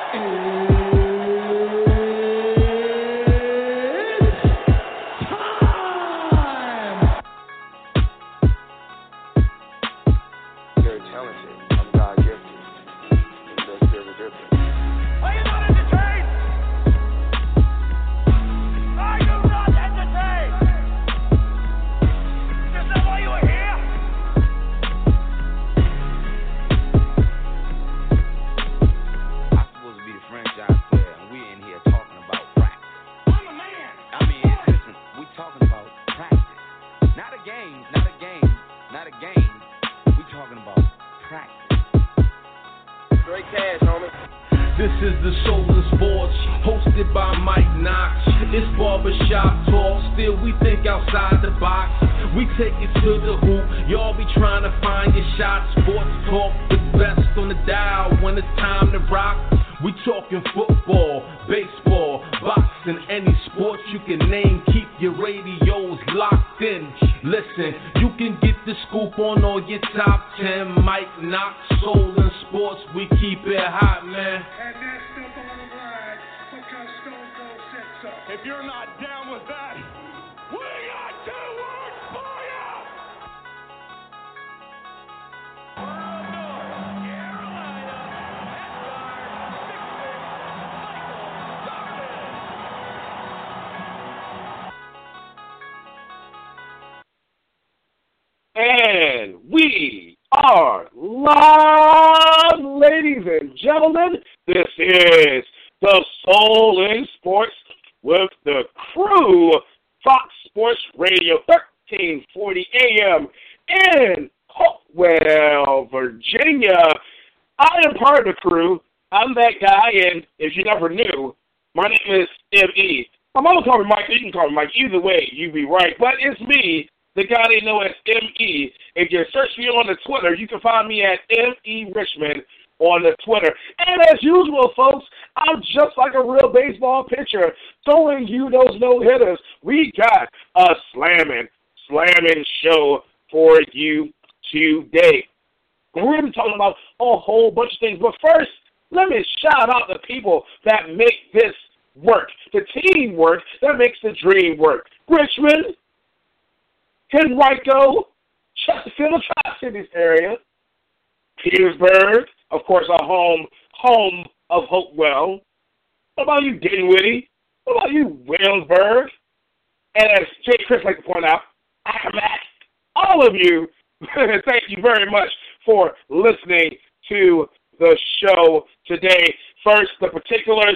And we are live, ladies and gentlemen. This is the Soul in Sports with the crew, Fox Sports Radio, 1340 AM in Hopewell, Virginia. I am part of the crew. I'm that guy, and if you never knew, my name is M.E. My mama called me Mike. You can call me Mike. Either way, you be right. But it's me, the guy they know as M.E. If you search me on the Twitter, you can find me at M.E. Richmond on the Twitter. And as usual, folks, I'm just like a real baseball pitcher, throwing you those no-hitters. We got a slamming show for you today. We're going to be talking about a whole bunch of things. But first, let me shout out the people that make this work, the teamwork that makes the dream work. Richmond, Henrico, Chesterfield, Tri-Cities area, Petersburg, of course, our home of Hopewell. What about you, Dinwiddie? What about you, Williamsburg? And as Jay Chris like to point out, Accomack, all of you, thank you very much for listening to the show today. First, the particulars,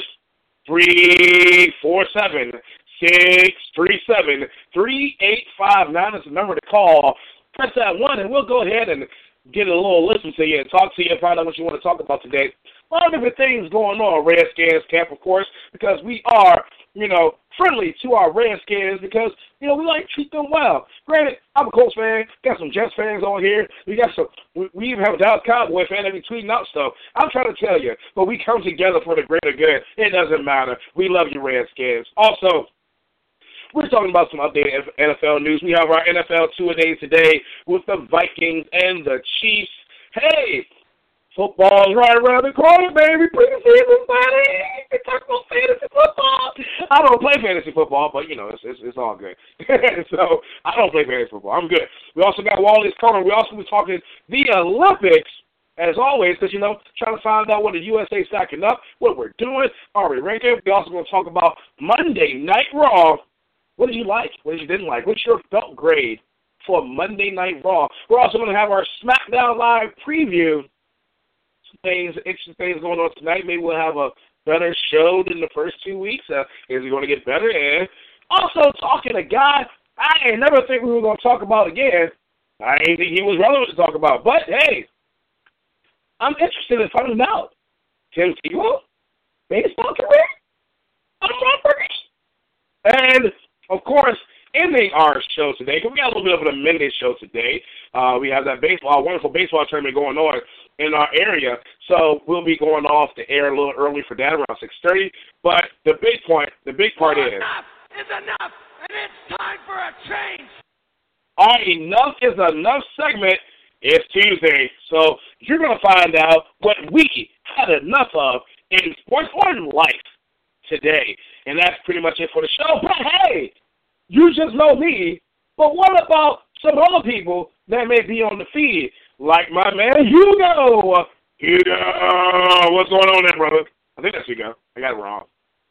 347-637-3859 is the number to call. Press that one, and we'll go ahead and get a little listen to you and talk to you and find out what you want to talk about today. A lot of different things going on, Redskins camp, of course, because we are, friendly to our Redskins because, we like to treat them well. Granted, I'm a Colts fan, got some Jets fans on here. We even have a Dallas Cowboy fan that be tweeting out stuff. I'm trying to tell you, but we come together for the greater good. It doesn't matter. We love you, Redskins. Also, we're talking about some updated NFL news. We have our NFL two-a-days today with the Vikings and the Chiefs. Hey, football's right around the corner, baby. Preseason, buddy. We talk about fantasy football. I don't play fantasy football, but, it's all good. So, I don't play fantasy football. I'm good. We also got Wally's Corner. We also be talking the Olympics, as always, because, trying to find out what the USA is stacking up, what we're doing, are we ranking. We also going to talk about Monday Night Raw. What did you like? What did you didn't like? What's your belt grade for Monday Night Raw? We're also going to have our SmackDown Live preview. Interesting things going on tonight. Maybe we'll have a better show than the first 2 weeks. Is it going to get better? And also talking to a guy I ain't never think we were going to talk about again. I ain't think he was relevant to talk about. But, hey, I'm interested in finding out. Tim Tebow, baseball career? And, of course, ending our show today, because we got a little bit of an amended show today. We have that wonderful baseball tournament going on in our area, so we'll be going off the air a little early for that, around 6:30. But the big part is... Enough is enough, and it's time for a change! Our Enough is Enough segment is Tuesday, so you're going to find out what we had enough of in sports or in life today. And that's pretty much it for the show. But hey, you just know me. But what about some other people that may be on the feed? Like my man Hugo. Hugo, what's going on there, brother? I think that's Hugo. I got it wrong.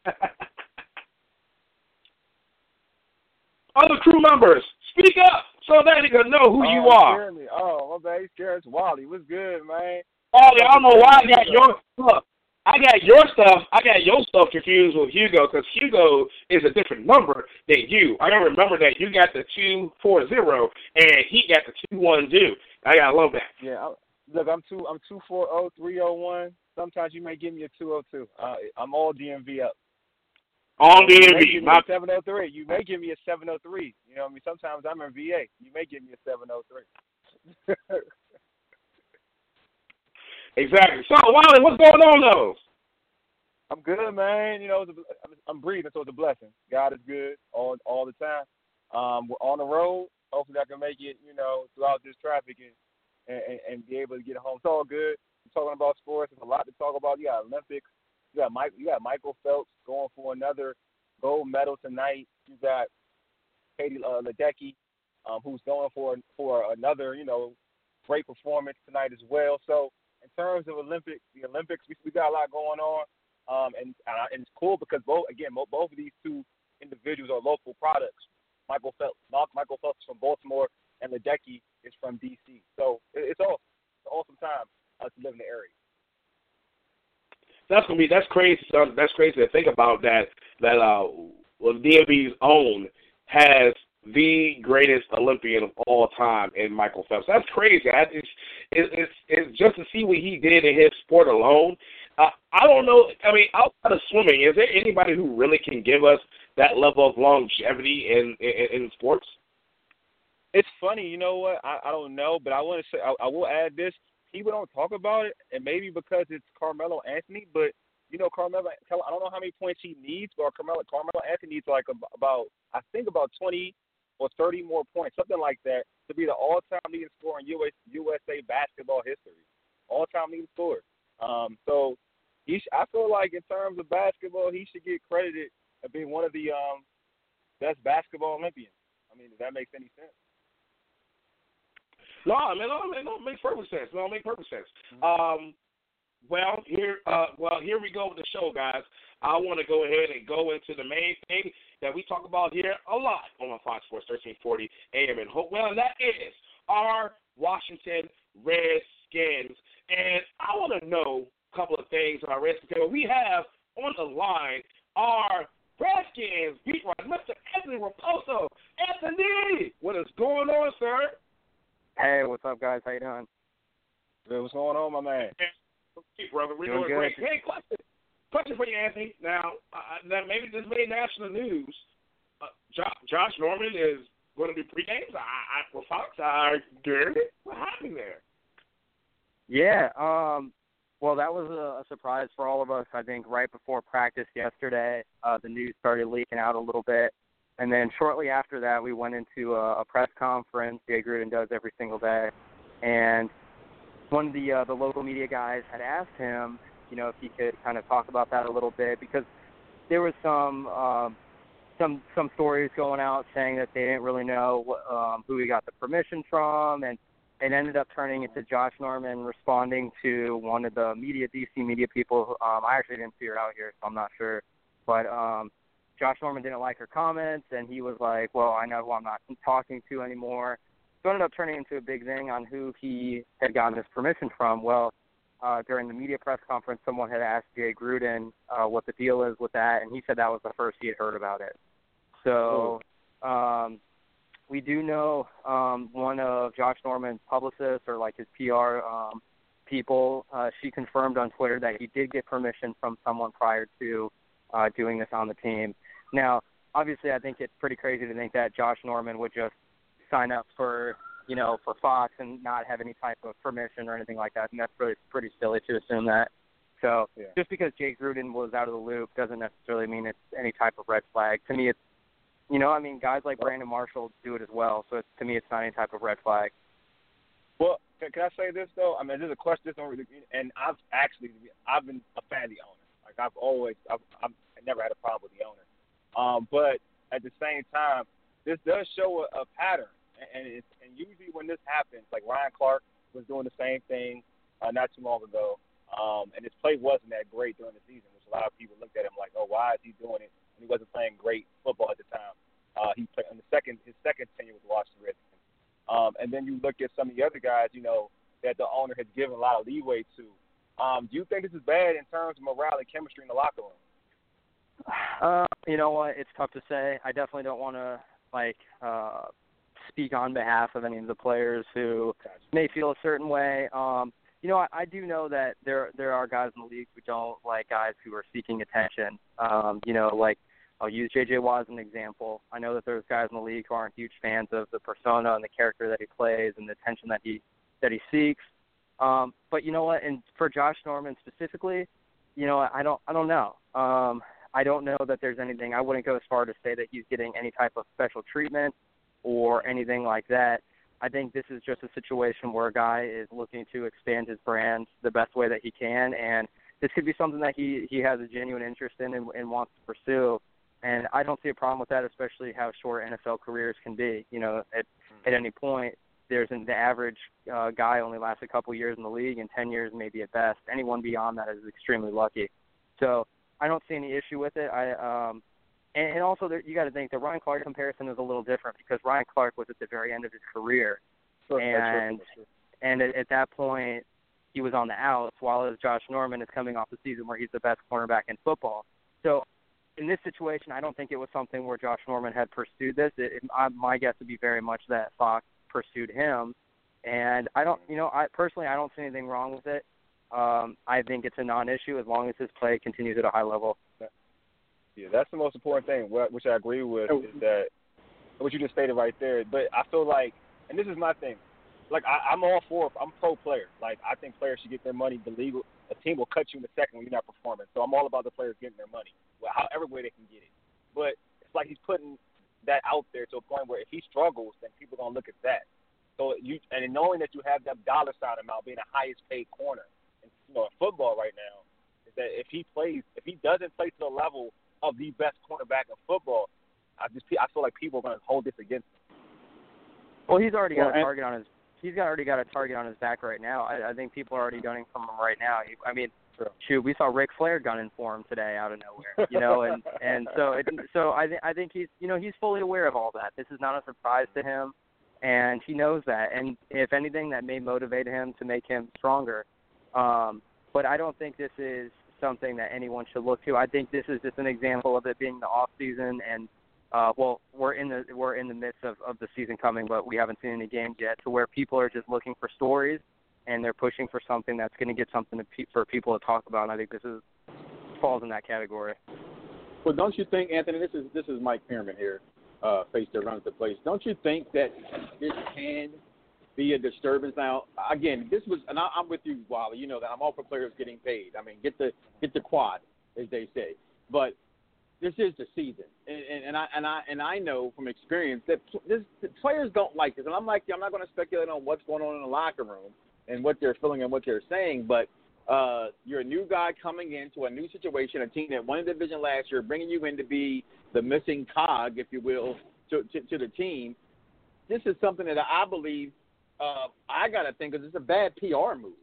Other crew members, speak up so that they can know who you are. Jeremy. Oh, my bad. It's Wally. What's good, man? Oh, I don't know why I got your stuff. I got your stuff confused with Hugo because Hugo is a different number than you. I gotta remember that you got the 240 and he got the 212. I gotta love that. Yeah, look, I'm 240 301. Sometimes you may give me a 202. I'm all DMV up. All DMV. Not 703. You may give me a 703. You know what I mean? Sometimes I'm in VA. You may give me a 703. Exactly. So, Wally, what's going on, though? I'm good, man. You know, I'm breathing, so it's a blessing. God is good all the time. We're on the road. Hopefully, I can make it, you know, throughout this traffic and be able to get home. It's all good. We're talking about sports. There's a lot to talk about. You got Olympics. You got Michael Phelps going for another gold medal tonight. You got Katie Ledecky, who's going for another, you know, great performance tonight as well. So in terms of the Olympics, we got a lot going on, and it's cool because both of these two individuals are local products. Michael Phelps is from Baltimore, and Ledecky is from D.C. So it's awesome. It's an awesome time to live in the area. That's crazy, son. That's crazy to think about that DMV's own has the greatest Olympian of all time in Michael Phelps. That's crazy. It's just to see what he did in his sport alone. I don't know. I mean, outside of swimming, is there anybody who really can give us that level of longevity in sports? It's funny. You know what? I don't know, but I want to say I will add this. People don't talk about it, and maybe because it's Carmelo Anthony, but, you know, Carmelo, I don't know how many points he needs, but Carmelo Anthony needs like about 20 or 30 more points, something like that, to be the all-time leading scorer in USA basketball history. All-time leading scorer. So I feel like in terms of basketball, he should get credited as being one of the best basketball Olympians. I mean, if that makes any sense. No, it makes perfect sense. No, it makes perfect sense. Well, here we go with the show, guys. I want to go ahead and go into the main thing that we talk about here a lot on Fox Sports 1340 AM in Hopewell, and that is our Washington Redskins. And I want to know a couple of things about Redskins. We have on the line our Redskins beat writer, Mr. Anthony Raposo. Anthony, what is going on, sir? Hey, what's up, guys? How you doing? Hey, what's going on, my man? Hey, brother, we're doing good. great. Hey, question for you, Anthony. Now, maybe this made national news. Josh Norman is going to do pre-games for Fox. What happened there? Yeah, well, that was a surprise for all of us. I think right before practice yesterday, the news started leaking out a little bit. And then shortly after that, we went into a press conference Jay Gruden does every single day. And one of the local media guys had asked him, you know, if he could kind of talk about that a little bit, because there was some stories going out saying that they didn't really know who he got the permission from, and it ended up turning into Josh Norman responding to one of the DC media people. I actually didn't see her out here, so I'm not sure. But Josh Norman didn't like her comments, and he was like, well, I know who I'm not talking to anymore. So it ended up turning into a big thing on who he had gotten his permission from. Well, during the media press conference, someone had asked Jay Gruden what the deal is with that, and he said that was the first he had heard about it. So we do know one of Josh Norman's publicists, or like his PR people, she confirmed on Twitter that he did get permission from someone prior to doing this on the team. Now, obviously, I think it's pretty crazy to think that Josh Norman would just sign up for Fox and not have any type of permission or anything like that. And that's really pretty silly to assume that. So Just because Jay Gruden was out of the loop doesn't necessarily mean it's any type of red flag. To me, it's, guys like Brandon Marshall do it as well. So to me, it's not any type of red flag. Well, can I say this, though? I mean, there's a question, and I've been a fan of the owner. Like I never had a problem with the owner. But at the same time, this does show a pattern, and usually when this happens, like Ryan Clark was doing the same thing not too long ago, and his play wasn't that great during the season, which a lot of people looked at him like, oh, why is he doing it? And he wasn't playing great football at the time. He played in his second tenure with the Washington Redskins. And then you look at some of the other guys, that the owner has given a lot of leeway to. Do you think this is bad in terms of morale and chemistry in the locker room? You know what? It's tough to say. I definitely don't want to speak on behalf of any of the players who may feel a certain way. I do know that there are guys in the league who don't like guys who are seeking attention. I'll use J.J. Watt as an example. I know that there's guys in the league who aren't huge fans of the persona and the character that he plays and the attention that he seeks. But you know what? And for Josh Norman specifically, I don't know. I don't know that there's anything. I wouldn't go as far to say that he's getting any type of special treatment or anything like that. I think this is just a situation where a guy is looking to expand his brand the best way that he can, and this could be something that he has a genuine interest in and wants to pursue. And I don't see a problem with that, especially how short NFL careers can be. At any point, the average guy only lasts a couple years in the league, and 10 years maybe at best. Anyone beyond that is extremely lucky. So I don't see any issue with it. And also you got to think the Ryan Clark comparison is a little different because Ryan Clark was at the very end of his career, and at that point he was on the outs, while Josh Norman is coming off the season where he's the best cornerback in football. So in this situation, I don't think it was something where Josh Norman had pursued this. My guess would be very much that Fox pursued him, and I personally don't see anything wrong with it. I think it's a non-issue as long as his play continues at a high level. Yeah, that's the most important thing, which I agree with, is that what you just stated right there. But I feel like, and this is my thing, like I'm pro player. Like I think players should get their money. A team will cut you in a second when you're not performing. So I'm all about the players getting their money, however way they can get it. But it's like he's putting that out there to a point where if he struggles, then people are gonna look at that. So knowing that you have that dollar sign amount being the highest paid corner in football right now, is that if he doesn't play to the level of the best cornerback in football, I feel like people are going to hold this against him. Well, he's already got a target on his. He's already got a target on his back right now. I think people are already gunning for him right now. Shoot, we saw Ric Flair gunning for him today out of nowhere, and so I think he's he's fully aware of all that. This is not a surprise to him, and he knows that. And if anything, that may motivate him to make him stronger. But I don't think this is something that anyone should look to. I think this is just an example of it being the off season, and we're in the midst of the season coming, but we haven't seen any games yet, to where people are just looking for stories and they're pushing for something that's going to get something for people to talk about. And I think this falls in that category. Well, don't you think, Anthony? This is Mike Pearman here, face that runs the place. Don't you think that this can be a disturbance? Now, again, this was, and I'm with you, Wally. You know that I'm all for players getting paid. I mean, get the quad, as they say. But this is the season, and I know from experience that the players don't like this. And I'm not going to speculate on what's going on in the locker room and what they're feeling and what they're saying. But you're a new guy coming into a new situation, a team that won a division last year, bringing you in to be the missing cog, if you will, to the team. This is something that I believe I got to think, because it's a bad PR move,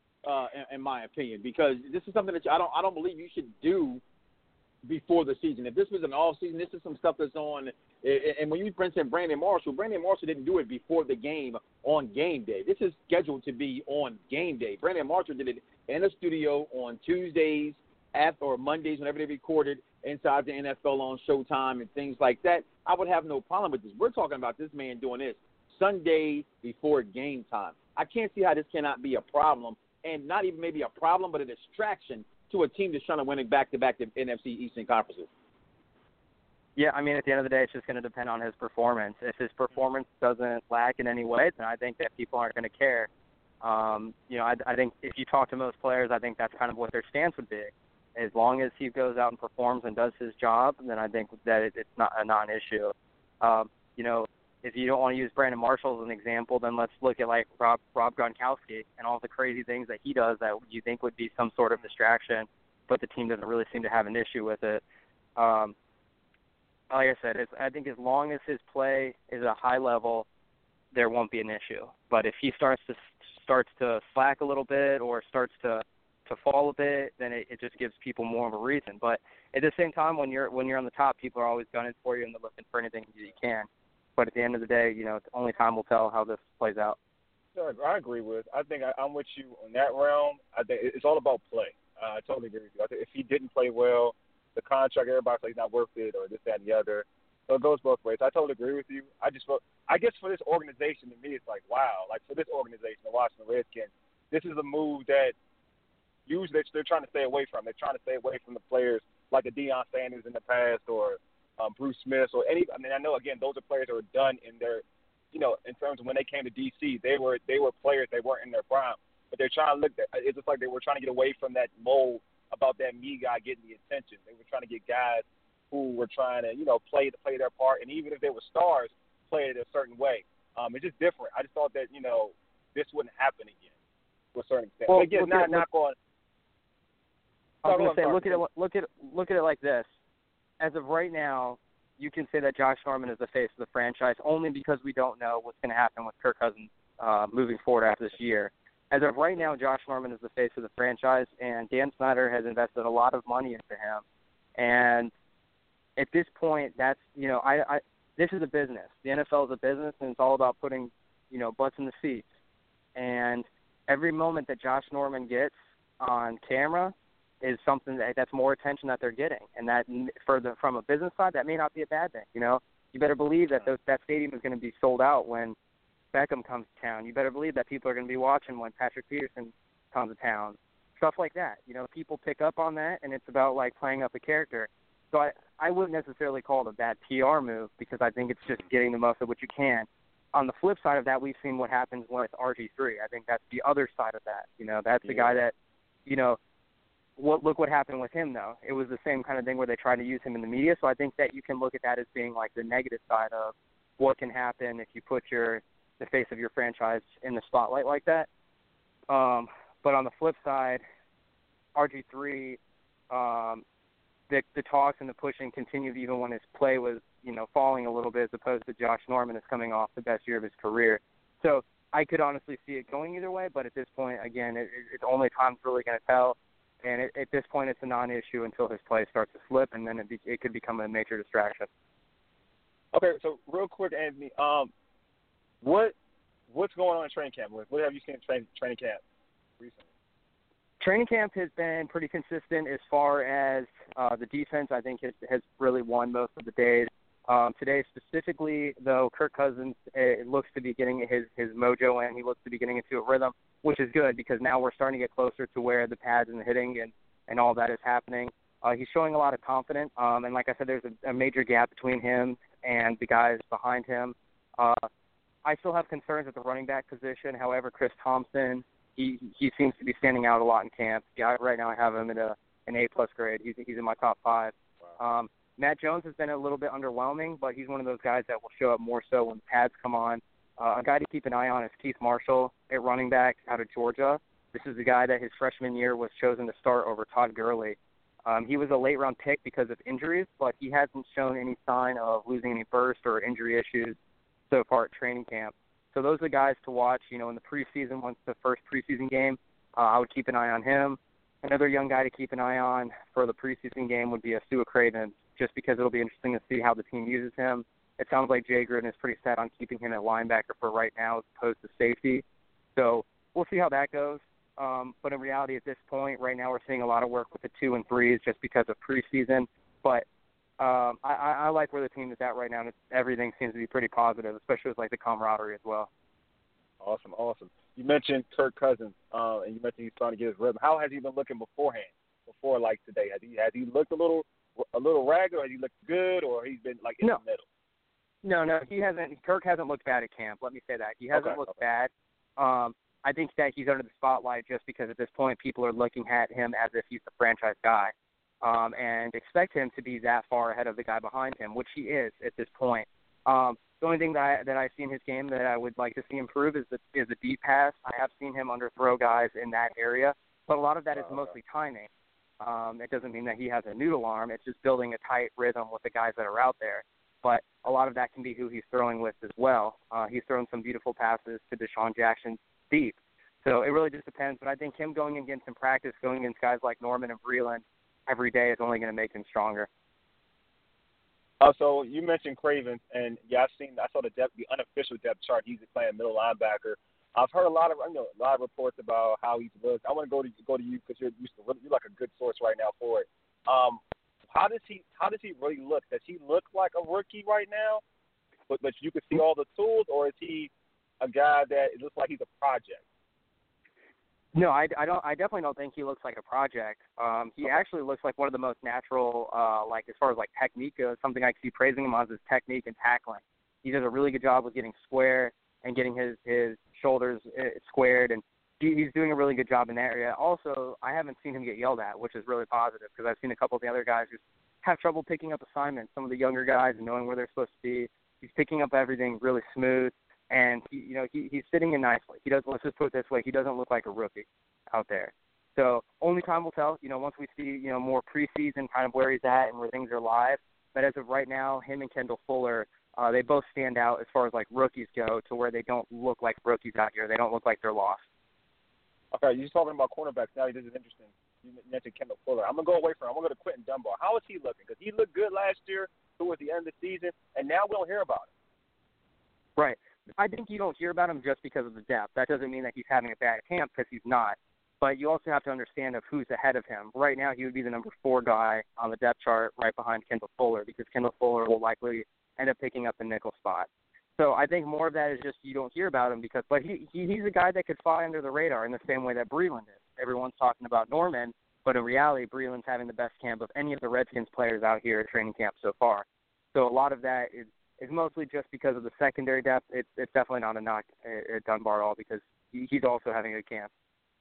in my opinion, because this is something that I don't believe you should do before the season. If this was an off season, this is some stuff that's on. And when you mentioned Brandon Marshall didn't do it before the game on game day. This is scheduled to be on game day. Brandon Marshall did it in a studio on Tuesdays or Mondays, whenever they recorded inside the NFL on Showtime and things like that. I would have no problem with this. We're talking about this man doing this Sunday before game time. I can't see how this cannot be a problem, and not even maybe a problem, but a distraction to a team that's trying to win it back-to-back to NFC Eastern Conferences. Yeah, I mean, at the end of the day, it's just going to depend on his performance. If his performance doesn't lack in any way, then I think that people aren't going to care. I think if you talk to most players, I think that's kind of what their stance would be. As long as he goes out and performs and does his job, then I think that it's not a non-issue. If you don't want to use Brandon Marshall as an example, then let's look at like Rob Gronkowski and all the crazy things that he does that you think would be some sort of distraction but the team doesn't really seem to have an issue with it. Like I said, I think as long as his play is at a high level, there won't be an issue. But if he starts to slack a little bit or starts to fall a bit, then it just gives people more of a reason. But at the same time, when you're on the top, people are always gunning for you and they're looking for anything you can. But at the end of the day, only time will tell how this plays out. Sure, I agree with. I think I'm with you on that realm. I think it's all about play. I totally agree with you. I think if he didn't play well, the contract, everybody's like, he's not worth it or this, that, and the other. So it goes both ways. I totally agree with you. I guess for this organization, to me, it's like, wow. Like, for this organization, the Washington Redskins, this is a move that usually they're trying to stay away from. They're trying to stay away from the players like a Deion Sanders in the past or Bruce Smith or any. I mean, I know, again, those are players that were done in their, in terms of when they came to D.C., they were players, they weren't in their prime. But they're trying to look at, it's just like they were trying to get away from that mold about that me guy getting the attention. They were trying to get guys who were trying to, play their part, and even if they were stars, play it a certain way. It's just different. I just thought that, this wouldn't happen again to a certain extent. Well, but again, not going. I was going to say, look at it like this. As of right now, you can say that Josh Norman is the face of the franchise only because we don't know what's going to happen with Kirk Cousins moving forward after this year. As of right now, Josh Norman is the face of the franchise, and Dan Snyder has invested a lot of money into him. And at this point, that's, this is a business. The NFL is a business, and it's all about putting, butts in the seats. And every moment that Josh Norman gets on camera is something that's more attention that they're getting. And that, from a business side, that may not be a bad thing. You better believe that that stadium is going to be sold out when Beckham comes to town. You better believe that people are going to be watching when Patrick Peterson comes to town. Stuff like that. People pick up on that, and it's about, like, playing up a character. So I wouldn't necessarily call it a bad PR move because I think it's just getting the most of what you can. On the flip side of that, we've seen what happens with RG3. I think that's the other side of that. That's the guy that, look what happened with him, though. It was the same kind of thing where they tried to use him in the media. So I think that you can look at that as being, like, the negative side of what can happen if you put the face of your franchise in the spotlight like that. But on the flip side, RG3, the talks and the pushing continued even when his play was, falling a little bit, as opposed to Josh Norman is coming off the best year of his career. So I could honestly see it going either way, but at this point, again, it's only time's really going to tell. And at this point, it's a non-issue until his play starts to slip, and then it could become a major distraction. Okay, so real quick, Anthony, what's going on in training camp? What have you seen in training camp recently? Training camp has been pretty consistent as far as the defense. I think has really won most of the days. Today specifically, though, Kirk Cousins looks to be getting his mojo in. He looks to be getting into a rhythm, which is good because now we're starting to get closer to where the pads and the hitting and all that is happening. He's showing a lot of confidence, and like I said, there's a major gap between him and the guys behind him. I still have concerns at the running back position. However, Chris Thompson, he seems to be standing out a lot in camp. Yeah, right now I have him at an A+ grade. He's in my top 5. Wow. Matt Jones has been a little bit underwhelming, but he's one of those guys that will show up more so when the pads come on. A guy to keep an eye on is Keith Marshall at running back out of Georgia. This is the guy that his freshman year was chosen to start over Todd Gurley. He was a late-round pick because of injuries, but he hasn't shown any sign of losing any burst or injury issues so far at training camp. So those are the guys to watch, in the preseason. Once the first preseason game, I would keep an eye on him. Another young guy to keep an eye on for the preseason game would be Sua Craven, just because it'll be interesting to see how the team uses him. It sounds like Jay Gruden is pretty set on keeping him at linebacker for right now as opposed to safety. So we'll see how that goes. But in reality, at this point, right now we're seeing a lot of work with the 2 and 3s just because of preseason. But I like where the team is at right now, and everything seems to be pretty positive, especially with, like, the camaraderie as well. Awesome. You mentioned Kirk Cousins, and you mentioned he's starting to get his rhythm. How has he been looking before like today? Has he looked a little ragged, or has he looked good, or he's been like in the middle? No, he hasn't. Kirk hasn't looked bad at camp. Let me say that he hasn't looked bad. I think that he's under the spotlight just because at this point people are looking at him as if he's the franchise guy, and expect him to be that far ahead of the guy behind him, which he is at this point. The only thing that I see in his game that I would like to see improve is the deep pass. I have seen him underthrow guys in that area, but a lot of that is mostly timing. It doesn't mean that he has a noodle arm. It's just building a tight rhythm with the guys that are out there. But a lot of that can be who he's throwing with as well. He's thrown some beautiful passes to Deshaun Jackson deep. So it really just depends. But I think him going against in practice, going against guys like Norman and Breland every day is only going to make him stronger. So you mentioned Cravens, and I saw the unofficial depth chart. He's playing middle linebacker. I've heard a lot of reports about how he's looked. I want to go to you because you're like a good source right now for it. How does he really look? Does he look like a rookie right now, but you can see all the tools, or is he a guy that it looks like he's a project? No, I definitely don't think he looks like a project. He actually looks like one of the most natural, like as far as like technique goes. Something I keep praising him on is his technique and tackling. He does a really good job with getting square and getting his shoulders squared, and he's doing a really good job in that area. Also, I haven't seen him get yelled at, which is really positive because I've seen a couple of the other guys just have trouble picking up assignments. Some of the younger guys and knowing where they're supposed to be. He's picking up everything really smooth. And he's sitting in nicely. Let's just put it this way, he doesn't look like a rookie out there. So only time will tell. Once we see more preseason, kind of where he's at and where things are live. But as of right now, him and Kendall Fuller, they both stand out as far as like rookies go, to where they don't look like rookies out here. They don't look like they're lost. Okay, you're talking about cornerbacks now. This is interesting. You mentioned Kendall Fuller. I'm gonna go away from him. I'm gonna go to Quentin Dunbar. How is he looking? Because he looked good last year towards the end of the season, and now we don't hear about him. Right. I think you don't hear about him just because of the depth. That doesn't mean that he's having a bad camp, because he's not. But you also have to understand of who's ahead of him. Right now, he would be the number 4 guy on the depth chart right behind Kendall Fuller, because Kendall Fuller will likely end up picking up the nickel spot. So I think more of that is just you don't hear about him but he's a guy that could fly under the radar in the same way that Breland is. Everyone's talking about Norman, but in reality, Breland's having the best camp of any of the Redskins players out here at training camp so far. So a lot of that is mostly just because of the secondary depth. It's definitely not a knock at Dunbar at all, because he's also having a good camp.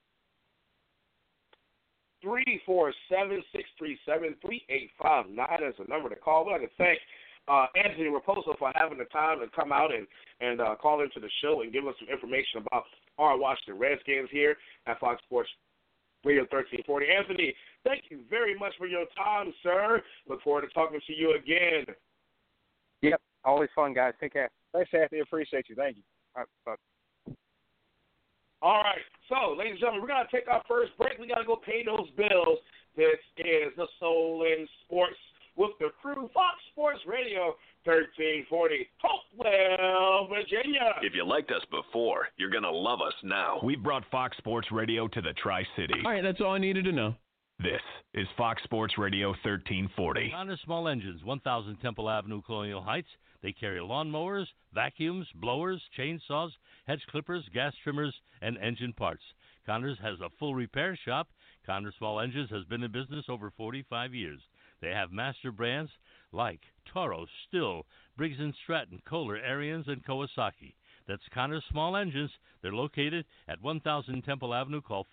347-637-3859 is the number to call. We'd like to thank Anthony Raposo for having the time to come out and call into the show and give us some information about our Washington Redskins here at Fox Sports Radio 1340. Anthony, thank you very much for your time, sir. Look forward to talking to you again. Yep. Always fun, guys. Take care. Thanks, Anthony. Appreciate you. Thank you. All right. Bye. All right. So, ladies and gentlemen, we're going to take our first break. We got to go pay those bills. This is the Soul in Sports with the crew, Fox Sports Radio 1340, Hopewell, Virginia. If you liked us before, you're going to love us now. We've brought Fox Sports Radio to the Tri-City. All right, that's all I needed to know. This is Fox Sports Radio 1340. Connor Small Engines, 1000 Temple Avenue, Colonial Heights. They carry lawnmowers, vacuums, blowers, chainsaws, hedge clippers, gas trimmers, and engine parts. Connors has a full repair shop. Connor Small Engines has been in business over 45 years. They have master brands like Toro, Still, Briggs & Stratton, Kohler, Ariens, and Kawasaki. That's Connor Small Engines. They're located at 1000 Temple Avenue. Call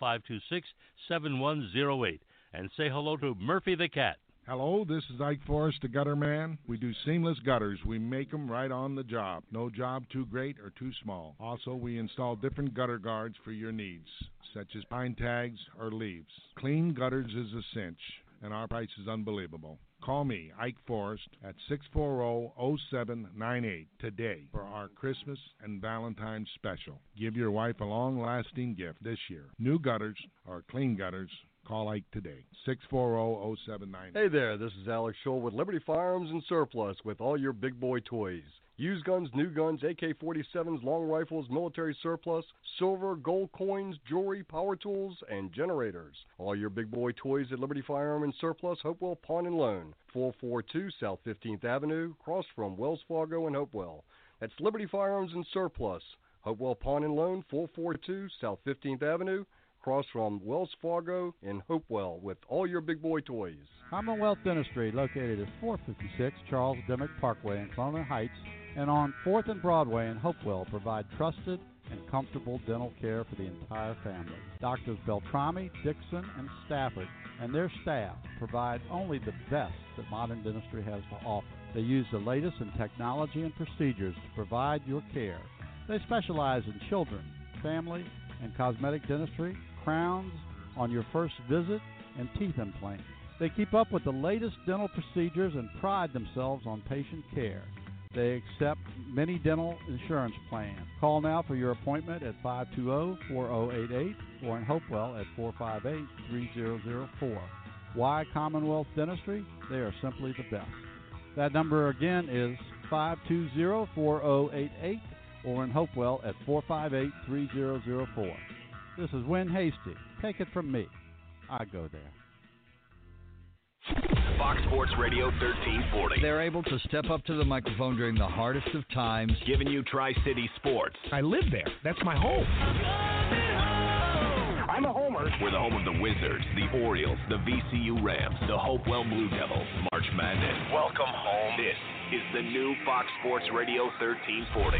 526-7108. And say hello to Murphy the Cat. Hello, this is Ike Forrest, the Gutter Man. We do seamless gutters. We make them right on the job. No job too great or too small. Also, we install different gutter guards for your needs, such as pine tags or leaves. Clean gutters is a cinch, and our price is unbelievable. Call me, Ike Forrest, at 640-0798 today for our Christmas and Valentine's special. Give your wife a long-lasting gift this year. New gutters or clean gutters, call Ike today, 640-0798. Hey there, this is Alex Scholl with Liberty Firearms and Surplus with all your big boy toys. Used guns, new guns, AK-47s, long rifles, military surplus, silver, gold coins, jewelry, power tools, and generators. All your big boy toys at Liberty Firearm and Surplus, Hopewell Pawn and Loan, 442 South 15th Avenue, across from Wells Fargo and Hopewell. That's Liberty Firearms and Surplus, Hopewell Pawn and Loan, 442 South 15th Avenue, across from Wells Fargo and Hopewell with all your big boy toys. Commonwealth Dentistry, located at 456 Charles Dimmock Parkway in Cloner Heights and on 4th and Broadway in Hopewell, provide trusted and comfortable dental care for the entire family. Doctors Beltrami, Dixon, and Stafford and their staff provide only the best that modern dentistry has to offer. They use the latest in technology and procedures to provide your care. They specialize in children, family, and cosmetic dentistry, crowns on your first visit, and teeth implants. They keep up with the latest dental procedures and pride themselves on patient care. They accept many dental insurance plans. Call now for your appointment at 520-4088 or in Hopewell at 458-3004. Why Commonwealth Dentistry? They are simply the best. That number again is 520-4088 or in Hopewell at 458-3004. This is Win Hasty. Take it from me. I go there. Fox Sports Radio 1340. They're able to step up to the microphone during the hardest of times, giving you Tri-City sports. I live there. That's my home. I'm a homer. We're the home of the Wizards, the Orioles, the VCU Rams, the Hopewell Blue Devils, March Madness. Welcome home. This is the new Fox Sports Radio 1340.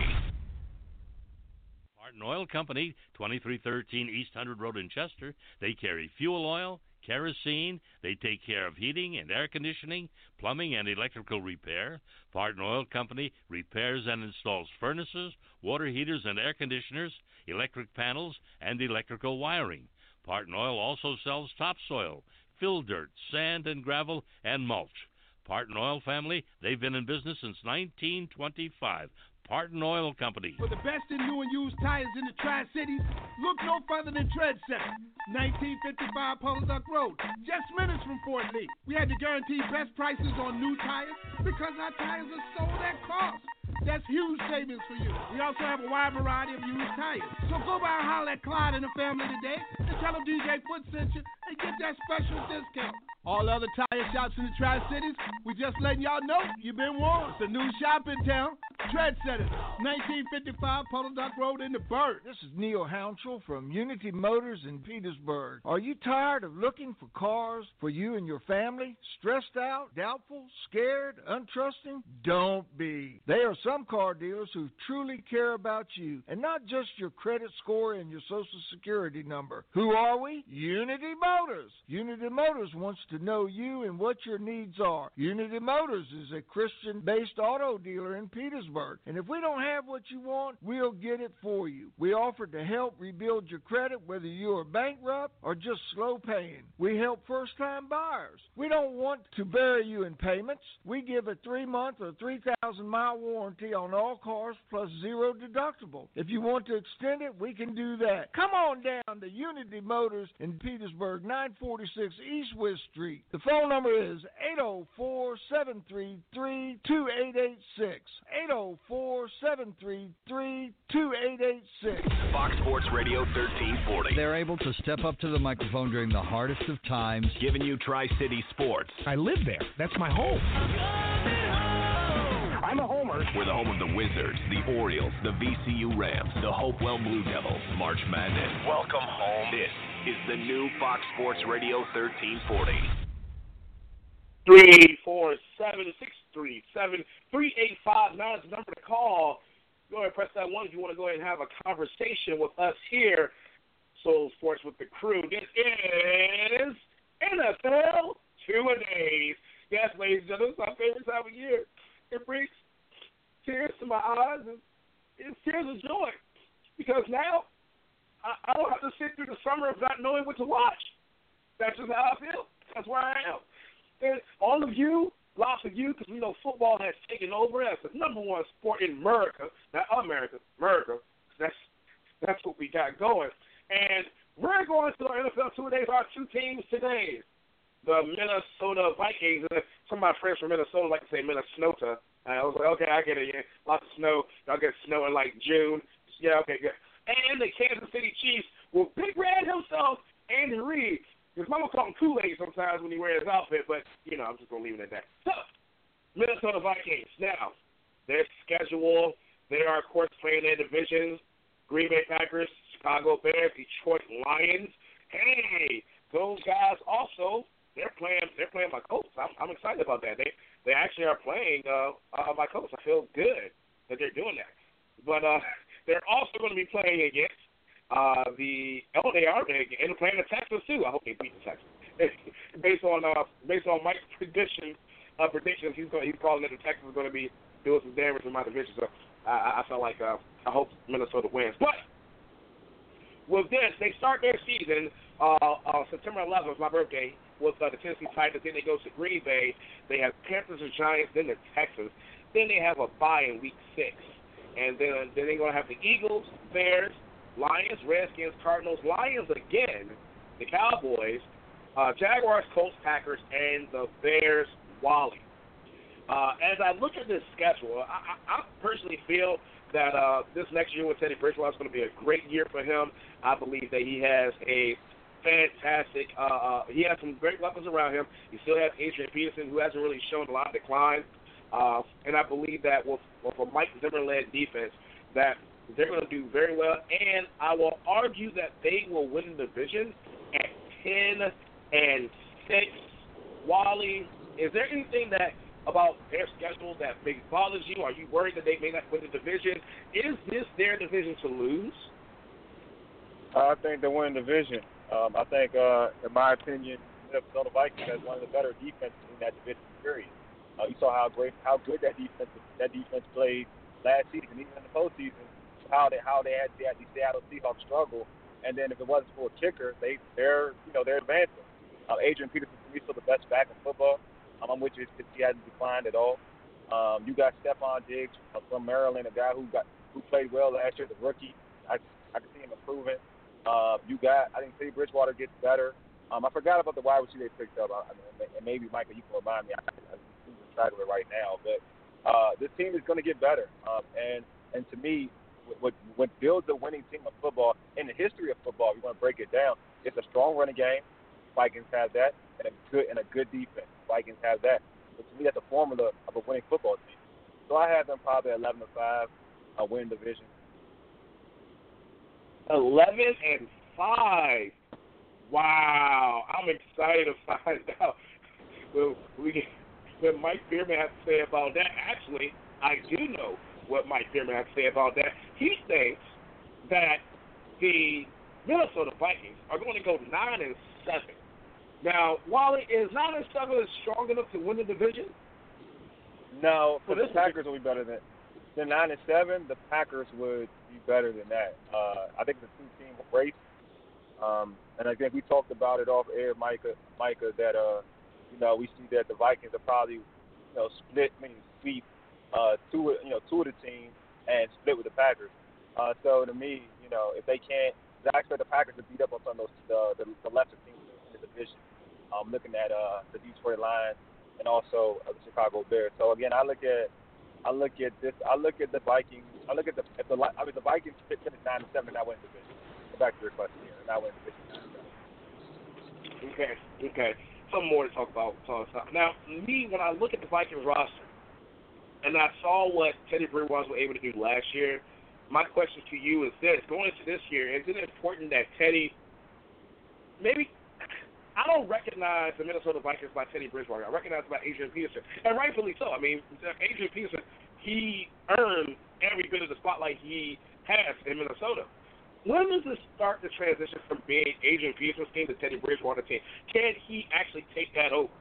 Martin Oil Company, 2313 East 100 Road in Chester. They carry fuel oil, kerosene. They take care of heating and air conditioning, plumbing and electrical repair. Martin Oil Company repairs and installs furnaces, water heaters and air conditioners, electric panels, and electrical wiring. Parton Oil also sells topsoil, fill dirt, sand and gravel, and mulch. Parton Oil family, they've been in business since 1925. Parton Oil Company. For the best in new and used tires in the Tri-Cities, look no further than Tread Center, 1955 Polo Duck Road, just minutes from Fort Lee. We had to guarantee best prices on new tires because our tires are sold at cost. That's huge savings for you. We also have a wide variety of used tires. So go by and holler at Clyde and the family today and tell them DJ Foot sent you and get that special discount. All other tire shops in the Tri-Cities, we just letting y'all know you've been warned. It's a new shop in town, Tread Center, 1955 Polo Duck Road in the Bird. This is Neil Hounshell from Unity Motors in Petersburg. Are you tired of looking for cars for you and your family? Stressed out, doubtful, scared, untrusting? Don't be. They are some car dealers who truly care about you and not just your credit score and your Social Security number. Who are we? Unity Motors. Unity Motors wants to know you and what your needs are. Unity Motors is a Christian-based auto dealer in Petersburg, and if we don't have what you want, we'll get it for you. We offer to help rebuild your credit whether you are bankrupt or just slow paying. We help first-time buyers. We don't want to bury you in payments. We give a 3-month or 3,000-mile warranty on all cars plus zero deductible. If you want to extend it, we can do that. Come on down to Unity Motors in Petersburg, 946 East West Street. The phone number is 804-733-2886. 804-733-2886. Fox Sports Radio 1340. They're able to step up to the microphone during the hardest of times, giving you Tri-City sports. I live there. That's my home. I'm a homer. We're the home of the Wizards, the Orioles, the VCU Rams, the Hopewell Blue Devils, March Madness. Welcome home. This is the new Fox Sports Radio 1340. 347-637-3859 is the number to call. Go ahead and press that one if you want to go ahead and have a conversation with us here. Soul Sports with the crew. This is NFL Two-A-Days. Yes, ladies and gentlemen, it's my favorite time of year. It brings tears to my eyes and it's tears of joy because now I don't have to sit through the summer of not knowing what to watch. That's just how I feel. That's where I am. And all of you, lots of you, because we know football has taken over as the number one sport in America. Not America. That's what we got going. And we're going to our NFL Two-A-Days, our two teams today. The Minnesota Vikings. Some of my friends from Minnesota like to say Minnesota. I was like, okay, I get it. Yeah. Lots of snow. Y'all get snow in like June. Yeah, okay, good. And the Kansas City Chiefs with Big Red himself, Andy Reid. His mama call him Kool-Aid sometimes when he wears his outfit, but, I'm just going to leave it at that. So, Minnesota Vikings. Now, their schedule, they are, of course, playing their divisions. Green Bay Packers, Chicago Bears, Detroit Lions. Hey, those guys also, they're playing my Colts. I'm excited about that. They actually are playing my Colts. I feel good that they're doing that. But they're also going to be playing against they are playing the Texans too. I hope they beat the Texans. based on Mike's predictions, he's calling that the Texans are going to be doing some damage in my division. So I felt like I hope Minnesota wins. But with this, they start their season September 11th, my birthday, with the Tennessee Titans. Then they go to Green Bay. They have Panthers and Giants. Then the Texans. Then they have a bye in Week 6. And then they're going to have the Eagles, Bears, Lions, Redskins, Cardinals, Lions again, the Cowboys, Jaguars, Colts, Packers, and the Bears, Wally. As I look at this schedule, I personally feel that this next year with Teddy Bridgewater is going to be a great year for him. I believe that he has a fantastic he has some great weapons around him. You still have Adrian Peterson, who hasn't really shown a lot of decline. And I believe that with a Mike Zimmer-led defense, that they're going to do very well. And I will argue that they will win the division at 10-6. Wally, is there anything that about their schedule that maybe bothers you? Are you worried that they may not win the division? Is this their division to lose? I think they win the division. I think, in my opinion, the Minnesota Vikings has one of the better defenses in that division. Period. You saw how good that defense played last season, even in the postseason. How they had the Seattle Seahawks struggle, and then if it wasn't for a kicker, they're advancing. Adrian Peterson to me is still the best back in football. I'm with you because he hasn't declined at all. You got Stephon Diggs from Maryland, a guy who played well last year, the rookie. I can see him improving. I think Teddy Bridgewater gets better. I forgot about the wide receiver they picked up, and maybe Michael, you can remind me. I'm losing track of it right now, but this team is going to get better. And to me, what builds a winning team of football in the history of football, if you want to break it down, it's a strong running game. Vikings have that, and a good defense. Vikings have that. But to me, that's a formula of a winning football team. So I have them probably 11-5, win division. 11-5. Wow, I'm excited to find out what Mike Pearman has to say about that. Actually, I do know what Mike Pearman has to say about that. He thinks that the Minnesota Vikings are going to go 9-7. Now, Wally, is 9-7 strong enough to win the division? No, for the Packers will be better than 9-7. The Packers would be better than that. I think it's a two-team race, and I think we talked about it off air, Micah, that we see that the Vikings are probably sweep two of the teams and split with the Packers. So to me, if they can't, I expect the Packers to beat up on some of the lesser teams in the division. Looking at the Detroit Lions and also the Chicago Bears. So again, I look at the Vikings. The Vikings finish 9-7 and not win the division. Go back to your question here, and not win the division 9-7. Okay. Some more to talk about. Now, when I look at the Vikings roster, and I saw what Teddy Bridgewater was able to do last year, my question to you is this: going into this year, is it important that Teddy maybe? I don't recognize the Minnesota Vikings by Teddy Bridgewater. I recognize by Adrian Peterson, and rightfully so. I mean, Adrian Peterson, he earned every bit of the spotlight he has in Minnesota. When does this start to transition from being Adrian Peterson's team to Teddy Bridgewater's team? Can he actually take that over?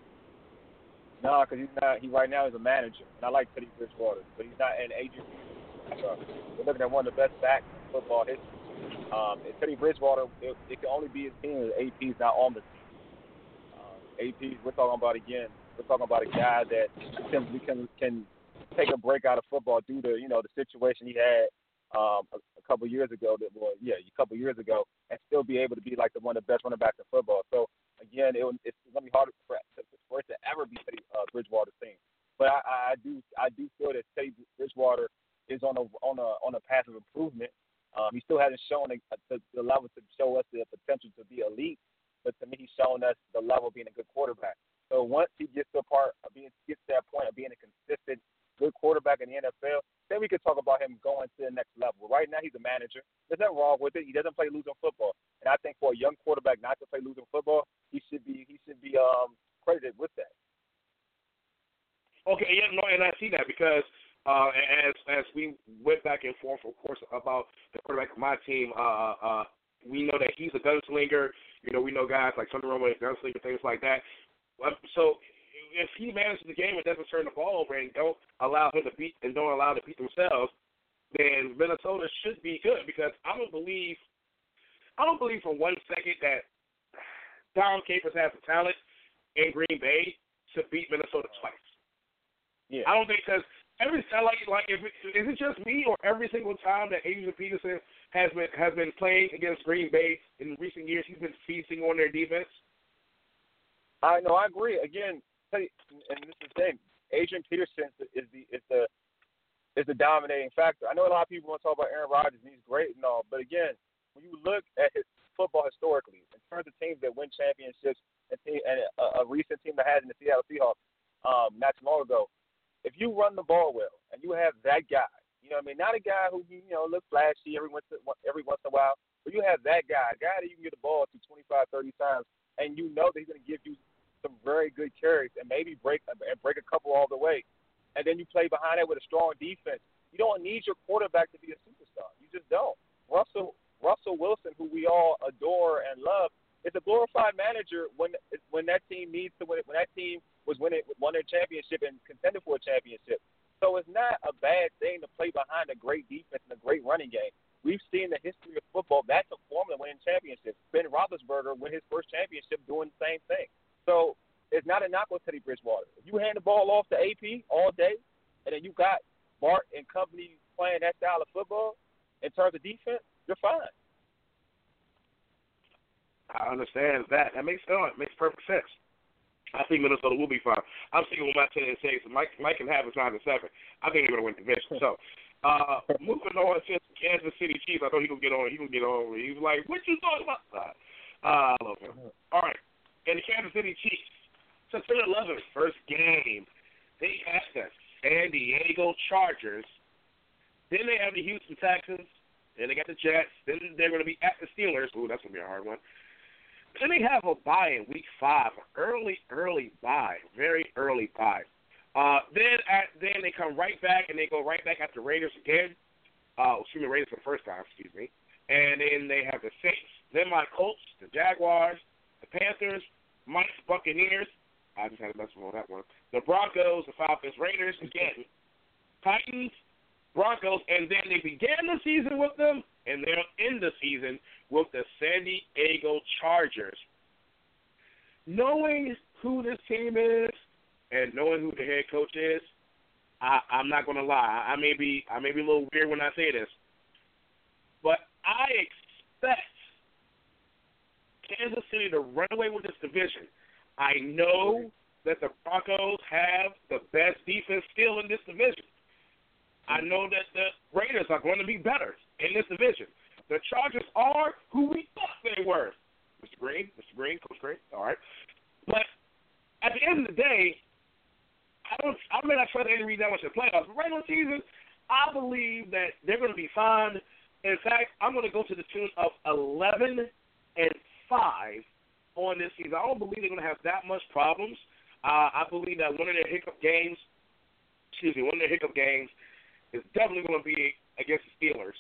No, because he's not. He right now is a manager, and I like Teddy Bridgewater, but he's not an Adrian Peterson. We're looking at one of the best backs in football history. Teddy Bridgewater, it can only be his team if AP's not on the team. AP, we're talking about a guy that simply can take a break out of football due to the situation he had a couple years ago, and still be able to be like one of the best running backs in football. So again, it's going to be hard for it to ever be Teddy Bridgewater's team. But I do feel that Teddy Bridgewater is on a path of improvement. He still hasn't shown the level to show us the potential to be elite, but to me, he's shown us the level of being a good quarterback. So once he gets to that point of being a consistent good quarterback in the NFL, then we could talk about him going to the next level. Right now, he's a manager. There's nothing wrong with it. He doesn't play losing football, and I think for a young quarterback not to play losing football, he should be credited with that. Okay, yeah, no, and I see that because as we went back and forth, of course, about the quarterback of my team, we know that he's a gunslinger. We know guys like Tony Romo, gunslinger, things like that. So if he manages the game and doesn't turn the ball over and don't allow him to beat themselves, then Minnesota should be good because I don't believe for 1 second that Dom Capers has the talent in Green Bay to beat Minnesota twice. Yeah. I don't think because every time, is it just me or every single time that Adrian Peterson has been playing against Green Bay in recent years, he's been feasting on their defense? I agree. Again, and this is the thing, Adrian Peterson is the dominating factor. I know a lot of people want to talk about Aaron Rodgers, and he's great and all, but again, when you look at his football historically, in terms of teams that win championships and a recent team that had in the Seattle Seahawks not too long ago, if you run the ball well and you have that guy, you know what I mean, not a guy who looks flashy every once in a while, but you have that guy, a guy that you can get the ball to 25, 30 times, and you know that he's going to give you some very good carries and maybe break a couple all the way, and then you play behind it with a strong defense. You don't need your quarterback to be a superstar. You just don't. Russell Wilson, who we all adore and love, is a glorified manager when that team needs to win. When that team won their championship and contended for a championship. So it's not a bad thing to play behind a great defense and a great running game. We've seen the history of football. That's a formula winning championships. Ben Roethlisberger won his first championship doing the same thing. So it's not a knock on Teddy Bridgewater. If you hand the ball off to AP all day, and then you got Bart and company playing that style of football, in terms of defense, you're fine. I understand that. That makes perfect sense. I think Minnesota will be fine. I'm sticking with my 10 and 6. Mike can have his 9 and 7. I think they're going to win the division. So, moving on to Kansas City Chiefs. I know he can get on. He's like, what you talking about? I love him. All right. And the Kansas City Chiefs, September 11th, first game. They have the San Diego Chargers. Then they have the Houston Texans. Then they got the Jets. Then they're going to be at the Steelers. Ooh, that's going to be a hard one. Then they have a bye in week 5, early bye, very early bye. Then they come right back and they go right back at the Raiders again. Raiders for the first time, And then they have the Saints. Then my Colts, the Jaguars, the Panthers, Mike's Buccaneers. I just had to mess with that one. The Broncos, the Falcons, Raiders again. Titans, Broncos, and then they began the season with them, and they'll end the season with the San Diego Chargers. Knowing who this team is and knowing who the head coach is, I'm not going to lie. I may be a little weird when I say this, but I expect Kansas City to run away with this division. I know that the Broncos have the best defense still in this division. I know that the Raiders are going to be better in this division. The Chargers are who we thought they were. Mr. Green, Coach Green, all right. But at the end of the day, I may not try to read that much in the playoffs. But regular season, I believe that they're going to be fine. In fact, I'm going to go to the tune of 11-5 on this season. I don't believe they're going to have that much problems. I believe that one of their hiccup games is definitely going to be against the Steelers.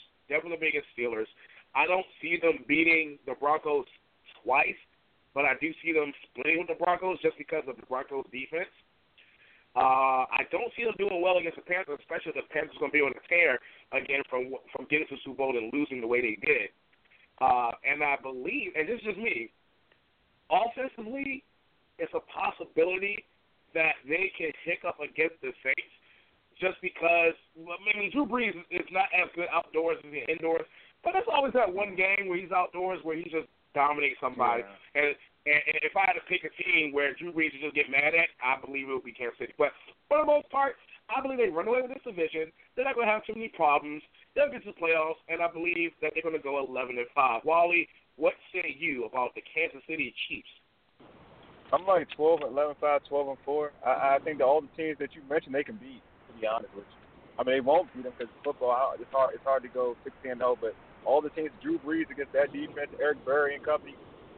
I don't see them beating the Broncos twice, but I do see them splitting with the Broncos just because of the Broncos' defense. I don't see them doing well against the Panthers, especially if the Panthers are going to be on a tear again from getting to the Super Bowl and losing the way they did. And I believe, and this is just me, offensively, it's a possibility that they can hiccup against the Saints just because, Drew Brees is not as good outdoors as he is indoors, but there's always that one game where he's outdoors where he just dominates somebody. Yeah. And if I had to pick a team where Drew Brees would just get mad at, I believe it would be Kansas City. But for the most part, I believe they run away with this division. They're not going to have too many problems. They'll get to the playoffs, and I believe that they're going to go 11-5. Wally, what say you about the Kansas City Chiefs? I'm like 11-5, 12-4. I think that all the teams that you mentioned, they can beat, to be honest with you. I mean, they won't beat them because football, it's hard to go 16-0, but all the teams, Drew Brees against that defense, Eric Berry and company,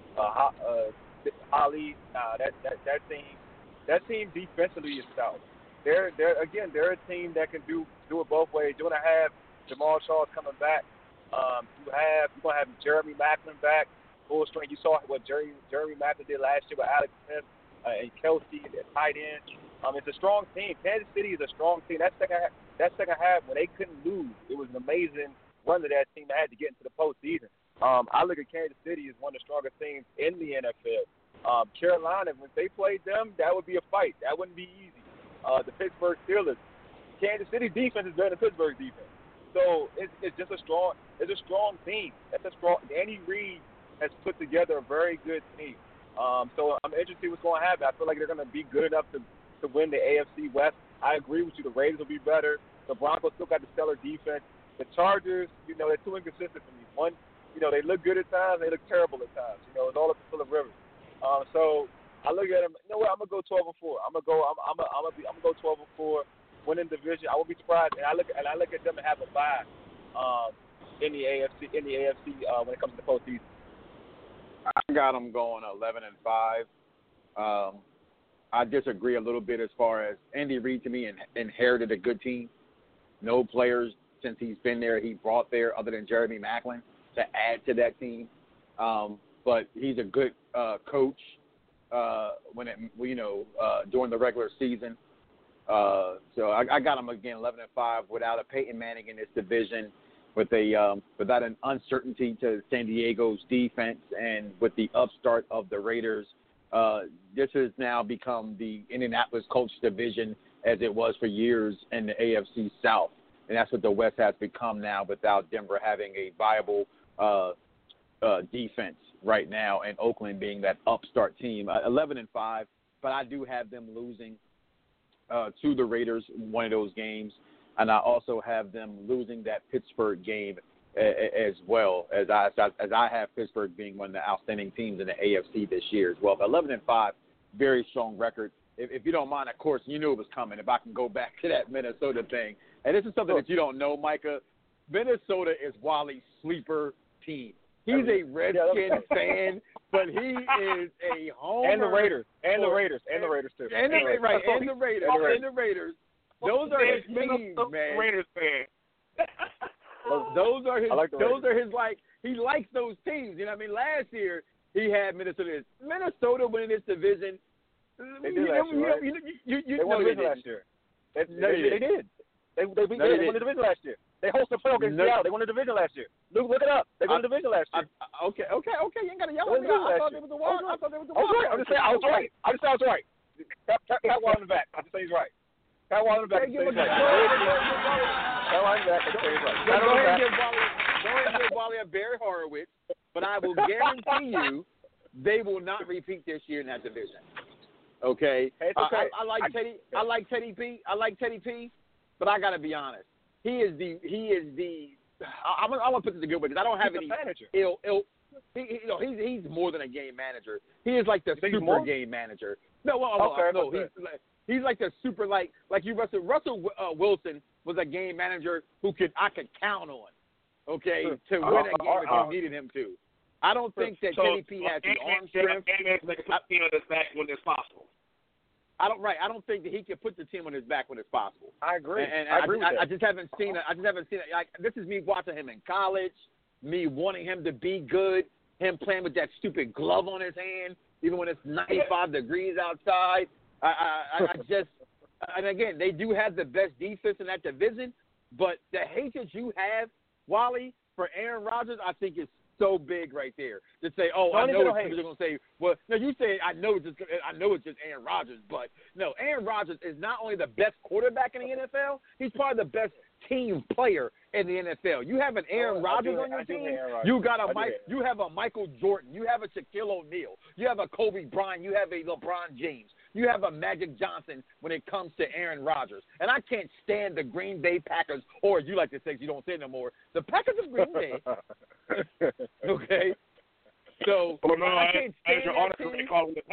Holly, that team defensively is stout. They're a team that can do it both ways. You're gonna have Jamal Charles coming back. You're gonna have Jeremy Maclin back full strength. You saw what Jeremy Maclin did last year with Alex Smith and Kelsey at tight end. It's a strong team. Kansas City is a strong team. That second half when they couldn't lose, it was an amazing run of that team that had to get into the postseason. I look at Kansas City as one of the strongest teams in the NFL. Carolina, when they played them, that would be a fight. That wouldn't be easy. The Pittsburgh Steelers, Kansas City defense is better than Pittsburgh defense. So it's just a strong team. That's a strong. Andy Reid has put together a very good team. So I'm interested to see what's going to happen. I feel like they're going to be good enough to win the AFC West. I agree with you. The Raiders will be better. The Broncos still got the stellar defense. The Chargers, they're too inconsistent for me. One, they look good at times. They look terrible at times. It's all up to Phillip Rivers. So I look at them. You know what? I'm gonna go 12-4. I'm gonna go 12-4. Winning division. I won't be surprised. And I look at them and have a bye in the AFC when it comes to the postseason. I got them going 11-5. I disagree a little bit as far as Andy Reid to me inherited a good team. No players since he's been there he brought there other than Jeremy Maclin to add to that team. But he's a good coach during the regular season. So I got him again 11-5 without a Peyton Manning in this division, without an uncertainty to San Diego's defense, and with the upstart of the Raiders. This has now become the Indianapolis Colts division as it was for years in the AFC South, and that's what the West has become now without Denver having a viable defense right now, and Oakland being that upstart team. 11-5, but I do have them losing to the Raiders in one of those games, and I also have them losing that Pittsburgh game as well, as I have Pittsburgh being one of the outstanding teams in the AFC this year as well. But 11-5, very strong record. If you don't mind, of course, you knew it was coming. If I can go back to that Minnesota thing, and this is something that you don't know, Micah, Minnesota is Wally's sleeper team. He's a Redskins fan, but he is a homer. And the Raiders too. And the Raiders. Those are his teams, man. Raiders fan. Those are his. He likes those teams. You know what I mean? Last year he had Minnesota winning this division. They did last year, right? They won the division last year. They did. They won the division last year. They hosted the playoff against Seattle. They won the division last year. Look it up. They won the division last year. Okay. You ain't got to yell at me. I thought it was the wild. I was right. I'm just saying I was right. I was right. Pat Wall in the back. I'm just saying he's right. Pat Wall in the back. Pat Wall in the back. Go ahead and give Wally a Barry Horowitz, but I will guarantee you they will not repeat this year in that division. Okay? Hey, it's okay. I like Teddy P, but I got to be honest. I'm going to put this a good way because I don't have any ill. He's more than a game manager. He is like the super game manager. He's like the super like you. Russell Wilson was a game manager who I could count on. Okay, to win a game if you needed him to. I don't think that Teddy P has the arm strength. When it's possible. I don't think that he can put the team on his back when it's possible. I agree. I just haven't seen it. Like, this is me watching him in college, me wanting him to be good, him playing with that stupid glove on his hand, even when it's 95 degrees outside. And again, they do have the best defense in that division, but the hate that you have, Wally, for Aaron Rodgers, I think is so big right there to say, I know what people are going to say. Well, no, you say I know it's just Aaron Rodgers, but no, Aaron Rodgers is not only the best quarterback in the NFL, he's probably the best team player in the NFL. You have an Aaron Rodgers on your team. You have a Michael Jordan. You have a Shaquille O'Neal. You have a Kobe Bryant. You have a LeBron James. You have a Magic Johnson when it comes to Aaron Rodgers. And I can't stand the Green Bay Packers, or you like to say, you don't say no more, the Packers of Green Bay. Okay? So I can't stand that team.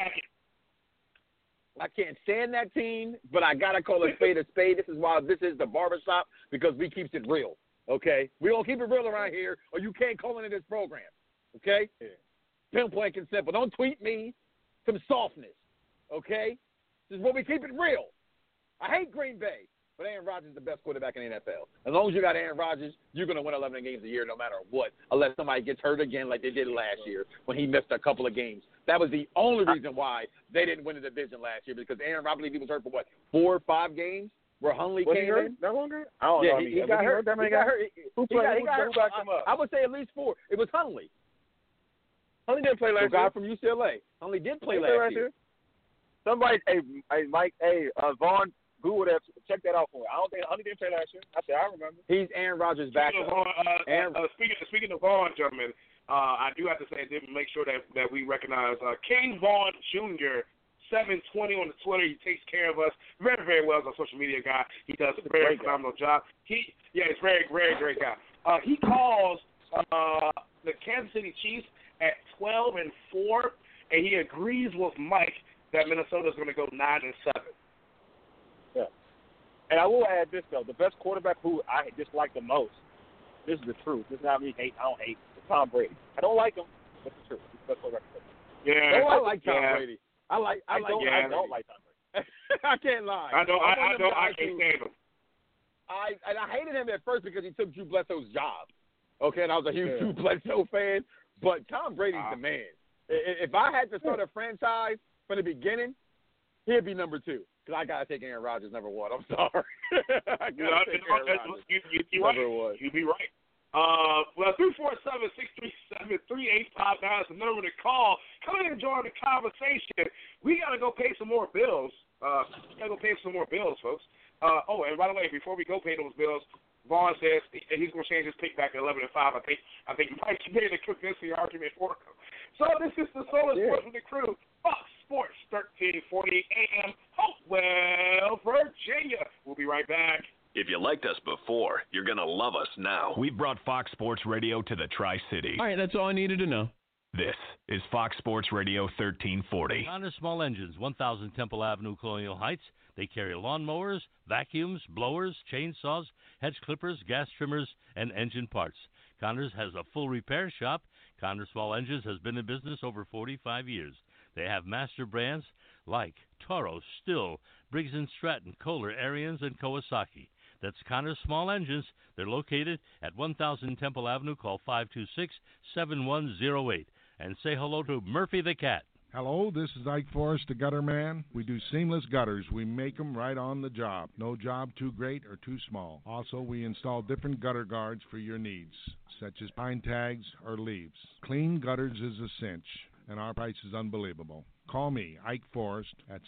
I can't stand that team, but I got to call a spade a spade. This is why this is the barbershop, because we keeps it real, okay? We don't keep it real around here, or you can't call into this program, okay? Yeah. Pin, plain, and simple. Don't tweet me some softness, okay? This is where we keep it real. I hate Green Bay, but Aaron Rodgers is the best quarterback in the NFL. As long as you got Aaron Rodgers, you're going to win 11 games a year no matter what, unless somebody gets hurt again like they did last year when he missed a couple of games. That was the only reason why they didn't win the division last year, because Aaron Rodgers, I believe he was hurt for, 4 or 5 games where Hundley came in? No longer? I don't know. He got hurt. Who backed him up? I would say at least 4. It was Hundley. Huntley didn't play last The guy year. from UCLA. Huntley did play He last year. Somebody, Mike, Vaughn, Google that. Check that out for me. I don't think Huntley didn't play last year. I remember. He's Aaron Rodgers' backup. Speaking of Vaughn, gentlemen, I do have to say, make sure that we recognize King Vaughn Jr., 720 on the Twitter. He takes care of us very, very well as a social media guy. He does a very phenomenal job. He's very, very great guy. He calls the Kansas City Chiefs at 12-4, and he agrees with Mike that Minnesota's going to go 9-7. Yeah. And I will add this though: the best quarterback who I dislike the most. This is the truth. This is not me hate. I don't hate. It's Tom Brady. I don't like him. That's the truth. He's the best quarterback. Yeah. I like Tom Brady. I don't like Tom Brady. I can't lie. I can't stand him. I hated him at first because he took Drew Bledsoe's job. Okay, and I was a huge Drew Bledsoe fan. But Tom Brady's the man. If I had to start a franchise from the beginning, he'd be number 2. Because I got to take Aaron Rodgers number 1. I'm sorry. I got to take Aaron Rodgers number 1. You'd be right. Well, 347-637-3859 is the number to call. Come in and join the conversation. We got to go pay some more bills. Folks. And by the way, before we go pay those bills, Vaughn says he's going to change his pick back to 11-5. I think Mike made a convincing argument for him. So this is the Solar Sports with the Crew, Fox Sports 1340 AM, Hopewell, Virginia. We'll be right back. If you liked us before, you're going to love us now. We've brought Fox Sports Radio to the Tri-City. All right, that's all I needed to know. This is Fox Sports Radio 1340. Connor Small Engines, 1000 Temple Avenue, Colonial Heights. They carry lawnmowers, vacuums, blowers, chainsaws, hedge clippers, gas trimmers, and engine parts. Connors has a full repair shop. Connor Small Engines has been in business over 45 years. They have master brands like Toro, Still, Briggs & Stratton, Kohler, Ariens, and Kawasaki. That's Connor Small Engines. They're located at 1000 Temple Avenue. Call 526-7108. And say hello to Murphy the Cat. Hello, this is Ike Forrest, the Gutter Man. We do seamless gutters. We make them right on the job. No job too great or too small. Also, we install different gutter guards for your needs, such as pine tags or leaves. Clean gutters is a cinch, and our price is unbelievable. Call me, Ike Forrest, at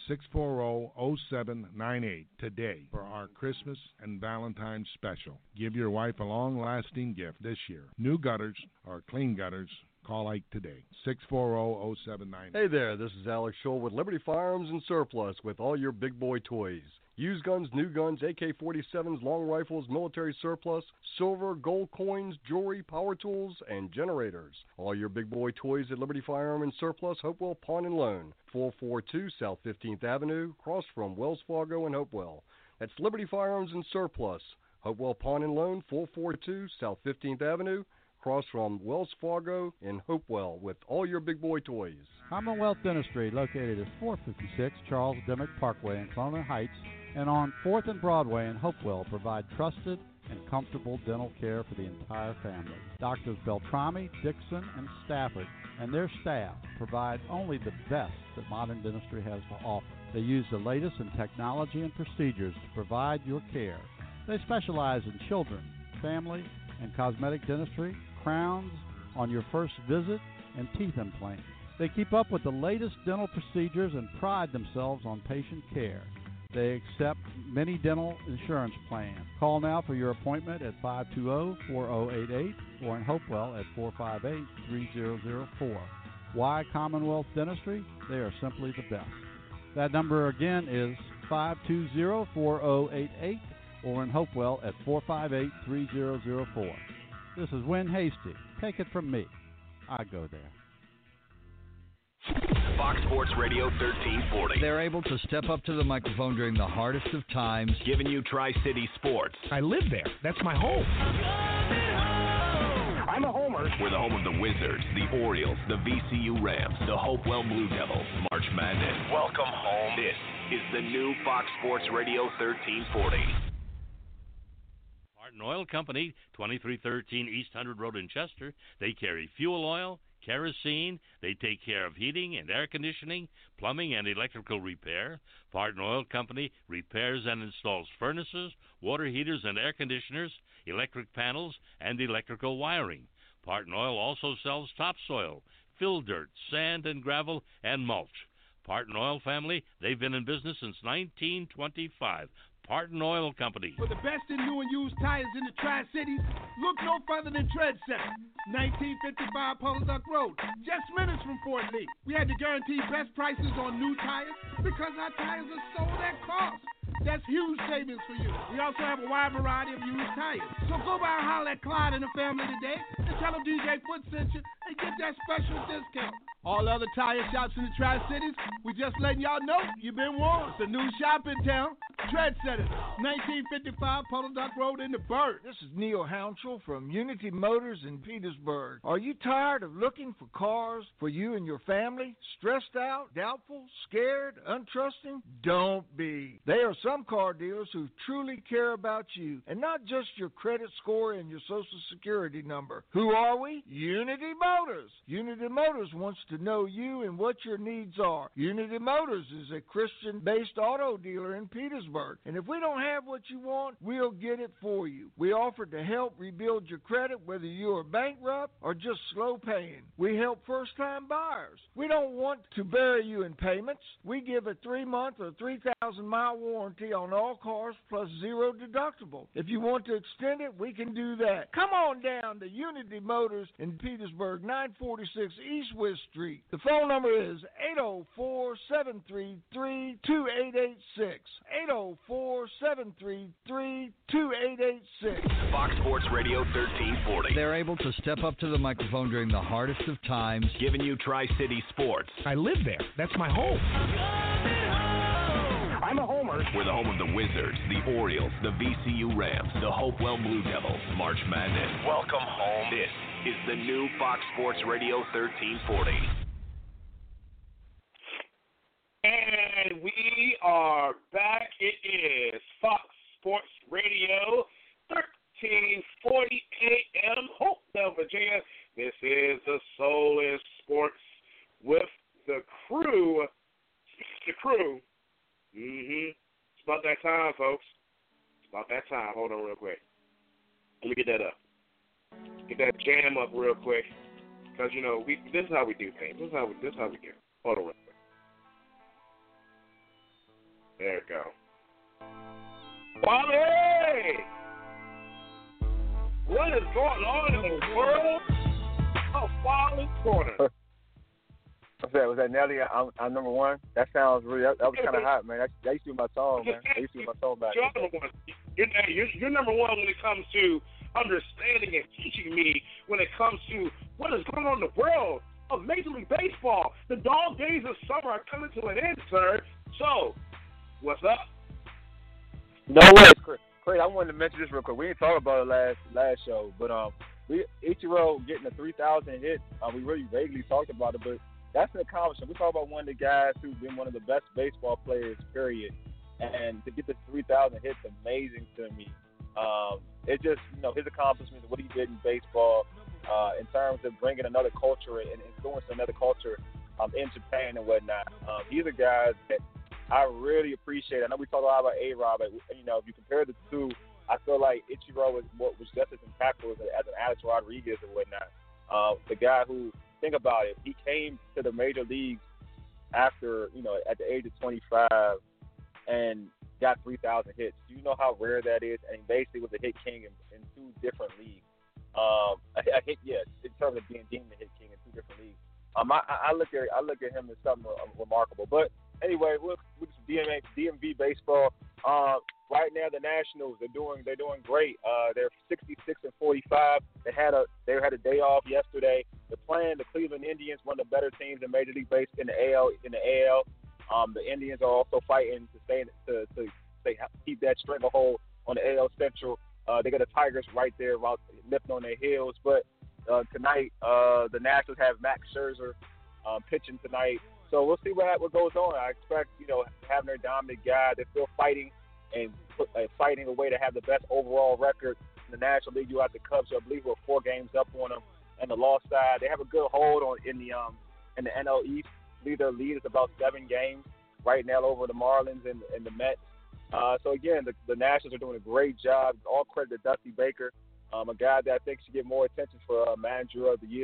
640-0798 today for our Christmas and Valentine's special. Give your wife a long-lasting gift this year. New gutters or clean gutters, call Ike today, 640-0798. Hey there, this is Alex Scholl with Liberty Firearms and Surplus with all your big boy toys. Used guns, new guns, AK-47s, long rifles, military surplus, silver, gold coins, jewelry, power tools, and generators. All your big boy toys at Liberty Firearm and Surplus, Hopewell Pawn and Loan, 442 South 15th Avenue, across from Wells Fargo and Hopewell. That's Liberty Firearms and Surplus, Hopewell Pawn and Loan, 442 South 15th Avenue, across from Wells Fargo in Hopewell with all your big boy toys. Commonwealth Dentistry, located at 456 Charles Dimmick Parkway in Cloner Heights, and on 4th and Broadway in Hopewell, provide trusted and comfortable dental care for the entire family. Doctors Beltrami, Dixon, and Stafford and their staff provide only the best that modern dentistry has to offer. They use the latest in technology and procedures to provide your care. They specialize in children, family, and cosmetic dentistry, crowns on your first visit, and teeth implants. They keep up with the latest dental procedures and pride themselves on patient care. They accept many dental insurance plans. Call now for your appointment at 520-4088 or in Hopewell at 458-3004. Why Commonwealth Dentistry? They are simply the best. That number again is 520-4088 or in Hopewell at 458-3004. This is Win Hasty. Take it from me. I go there. Fox Sports Radio 1340. They're able to step up to the microphone during the hardest of times, giving you Tri-City sports. I live there. That's my home. I'm a homer. We're the home of the Wizards, the Orioles, the VCU Rams, the Hopewell Blue Devils, March Madness. Welcome home. This is the new Fox Sports Radio 1340. Martin Oil Company, 2313 East 100 Road in Chester. They carry fuel oil, kerosene. They take care of heating and air conditioning, plumbing, and electrical repair. Martin Oil Company repairs and installs furnaces, water heaters and air conditioners, electric panels, and electrical wiring. Martin Oil also sells topsoil, fill dirt, sand and gravel, and mulch. Parton Oil Family, they've been in business since 1925. Parton Oil Company. For the best in new and used tires in the Tri-Cities, look no further than Tread Center, 1955 Polo Duck Road, just minutes from Fort Lee. We had to guarantee best prices on new tires because our tires are sold at cost. That's huge savings for you. We also have a wide variety of used tires. So go by and holler at Clyde and the family today and tell them DJ Foot sent you and get that special discount. All other tire shops in the Tri-Cities, we just letting y'all know you've been warned. It's a new shop in town, Tread Center, 1955 Polo Duck Road in the Bird. This is Neil Hounshell from Unity Motors in Petersburg. Are you tired of looking for cars for you and your family? Stressed out, doubtful, scared, untrusting? Don't be. They are some car dealers who truly care about you and not just your credit score and your social security number. Who are we? Unity Motors. Unity Motors wants to know you and what your needs are. Unity Motors is a Christian-based auto dealer in Petersburg, and if we don't have what you want, we'll get it for you. We offer to help rebuild your credit whether you are bankrupt or just slow paying. We help first-time buyers. We don't want to bury you in payments. We give a 3-month or 3,000-mile warranty on all cars plus zero deductible. If you want to extend it, we can do that. Come on down to Unity Motors in Petersburg, 946 East West Street. The phone number is 804-733-2886. 804-733-2886. Fox Sports Radio 1340. They're able to step up to the microphone during the hardest of times, giving you Tri-City sports. I live there. That's my home. I'm a homer. We're the home of the Wizards, the Orioles, the VCU Rams, the Hopewell Blue Devils, March Madness. Welcome home. This is the new Fox Sports Radio 1340. And we are back. It is Fox Sports Radio 1340 AM, Hopewell, Virginia. This is the Soulless Sports with the crew. The crew. It's about that time, folks. It's about that time. Hold on real quick. Let me get that up. Get that jam up real quick. Because, you know, this is how we do things. This is how we do. Hold on real quick. There we go. Wally! What is going on in the world of Wally's Corner? Was that Nelly? I'm number one. That sounds really. That was kind of hot, man. That used to be my song, man. That used to be my song back. You're number one. You're number one when it comes to understanding and teaching me when it comes to what is going on in the world of Major League Baseball. The dog days of summer are coming to an end, sir. So, what's up? No way, Chris. I wanted to mention this real quick. We didn't talk about it last show, but Ichiro getting the 3,000 hit. We really vaguely talked about it, but that's an accomplishment. We talk about one of the guys who's been one of the best baseball players, period. And to get the 3,000 hits, amazing to me. It's just, his accomplishments, what he did in baseball, in terms of bringing another culture and influencing another culture in Japan and whatnot. He's a guy that I really appreciate. I know we talk a lot about A-Rob, but, if you compare the two, I feel like Ichiro was just as impactful as an Alex Rodriguez and whatnot. The guy who, think about it, he came to the major leagues after, at the age of 25 and got 3,000 hits. Do you know how rare that is? And he basically was a hit king in two different leagues. In terms of being deemed a hit king in two different leagues. I look at him as something remarkable. But anyway, with DMV baseball, right now the Nationals they're doing great. They're 66-45. They had a day off yesterday. They're playing the Cleveland Indians, one of the better teams in Major League Baseball in the AL. The Indians are also fighting to keep that stranglehold on the AL Central. They got the Tigers right there, lifting on their heels. But tonight, the Nationals have Max Scherzer pitching tonight. So we'll see what goes on. I expect, having their dominant guy, they're still fighting and fighting a way to have the best overall record in the National League. You have the Cubs, who I believe we're 4 games up on them. And the loss side, they have a good hold on in the NL East. I believe their lead is about 7 games right now over the Marlins and the Mets. So again, the Nationals are doing a great job. All credit to Dusty Baker, a guy that I think should get more attention for Manager of the Year.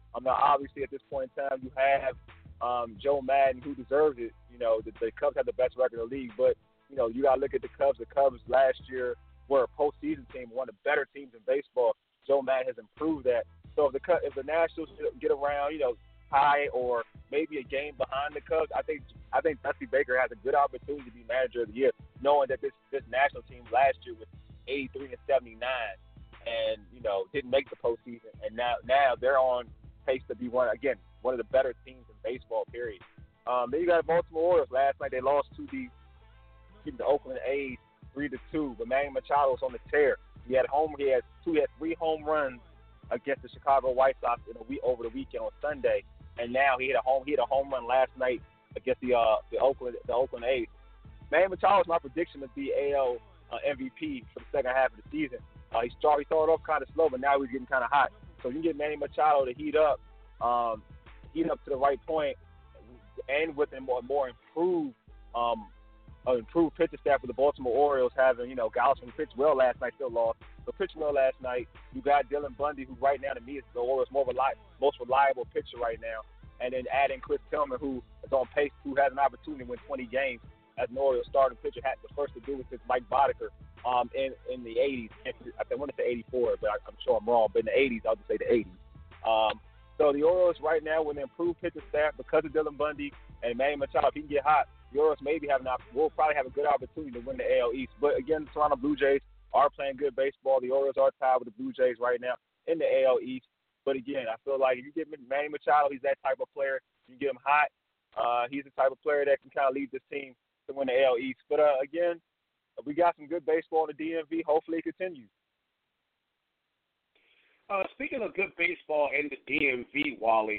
Now, obviously, at this point in time, you have Joe Madden, who deserves it. You know, the Cubs have the best record in the league, but, you know, you got to look at the Cubs. The Cubs last year were a postseason team, one of the better teams in baseball. Joe Madden has improved that. So if the Nationals get around, you know, tie or maybe a game behind the Cubs, I think Dusty Baker has a good opportunity to be manager of the year, knowing that this National team last year was 83 and 79, and you know didn't make the postseason, and now they're on pace to be one of the better teams in baseball. Period. Then you got the Baltimore Orioles. Last night they lost to the Oakland A's 3-2, but Manny Machado was on the tear. He had 3 home runs against the Chicago White Sox over the weekend on Sunday, and now he hit a home run last night against the Oakland A's. Manny Machado is my prediction to be AL MVP for the second half of the season. He started off kind of slow, but now he's getting kind of hot. So you can get Manny Machado to heat up to the right point, and with a more improved pitching staff for the Baltimore Orioles, having Galston pitched well last night, still lost, but pitched well last night. You got Dylan Bundy, who right now to me is the Orioles' most reliable pitcher right now, and then adding Chris Tillman, who is on pace, who has an opportunity to win 20 games as an Orioles starting pitcher. Had the first to do it since Mike Boddicker in the 80s. I want to say 84, but I'm sure I'm wrong. But in the 80s, I'll just say the 80s. So the Orioles right now, with an improved pitching staff because of Dylan Bundy and Manny Machado, if he can get hot, the Orioles will probably have a good opportunity to win the AL East. But again, the Toronto Blue Jays are playing good baseball. The Orioles are tied with the Blue Jays right now in the AL East. But again, I feel like if you get Manny Machado, he's that type of player. You get him hot. He's the type of player that can kind of lead this team to win the AL East. But again, we got some good baseball in the DMV. Hopefully it continues. Speaking of good baseball in the DMV, Wally,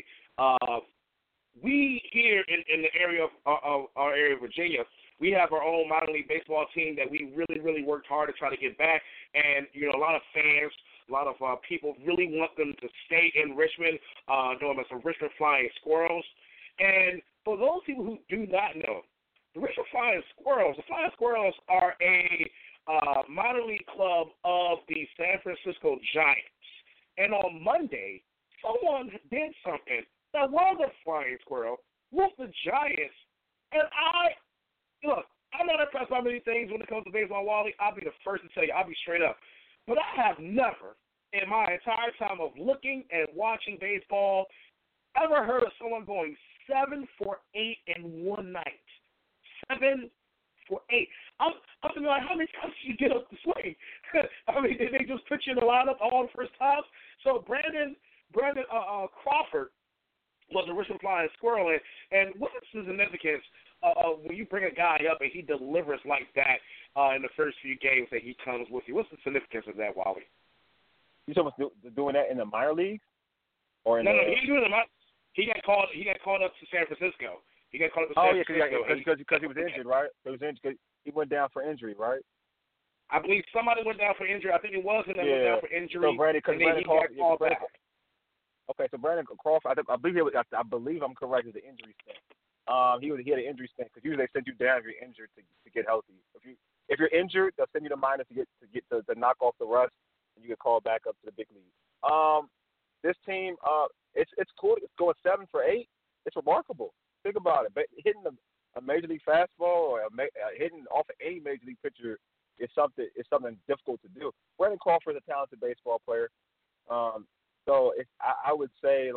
we here in the area of our area of Virginia, we have our own minor league baseball team that we really, really worked hard to try to get back. And, a lot of fans, a lot of people really want them to stay in Richmond, known as the Richmond Flying Squirrels. And for those people who do not know, the Richmond Flying Squirrels are a minor league club of the San Francisco Giants. And on Monday, someone did something that was a flying squirrel with the Giants. And I'm not impressed by many things when it comes to baseball, Wally. I'll be the first to tell you. I'll be straight up. But I have never, in my entire time of looking and watching baseball, ever heard of someone going 7 for 8 in one night. 7 for 8. I'm thinking, like, how many times did you get up the swing? I mean, did they just put you in the lineup all the first times? So Brandon Crawford was a Richmond Flying Squirrel, and what's the significance when you bring a guy up and he delivers like that in the first few games that he comes with you? What's the significance of that, Wally? You talking about doing that in the minor leagues? Or No, he didn't do it in the minor. He got called up to San Francisco. He got called up to San Francisco. Because he was injured, right? He went down for injury, right? I believe somebody went down for injury. I think it was him that went down for injury. So Brandon got called back. Okay, so Brandon Crawford, I believe I'm correct, is an injury stint. He had an injury stint because usually they send you down if you're injured to get healthy. If you're injured, they'll send you to minors to knock off the rust, and you get called back up to the big league. This team, it's cool. It's going 7 for 8. It's remarkable. Think about it. But hitting a major league fastball or hitting off of any major league pitcher is something difficult to do. Brandon Crawford is a talented baseball player. So I would say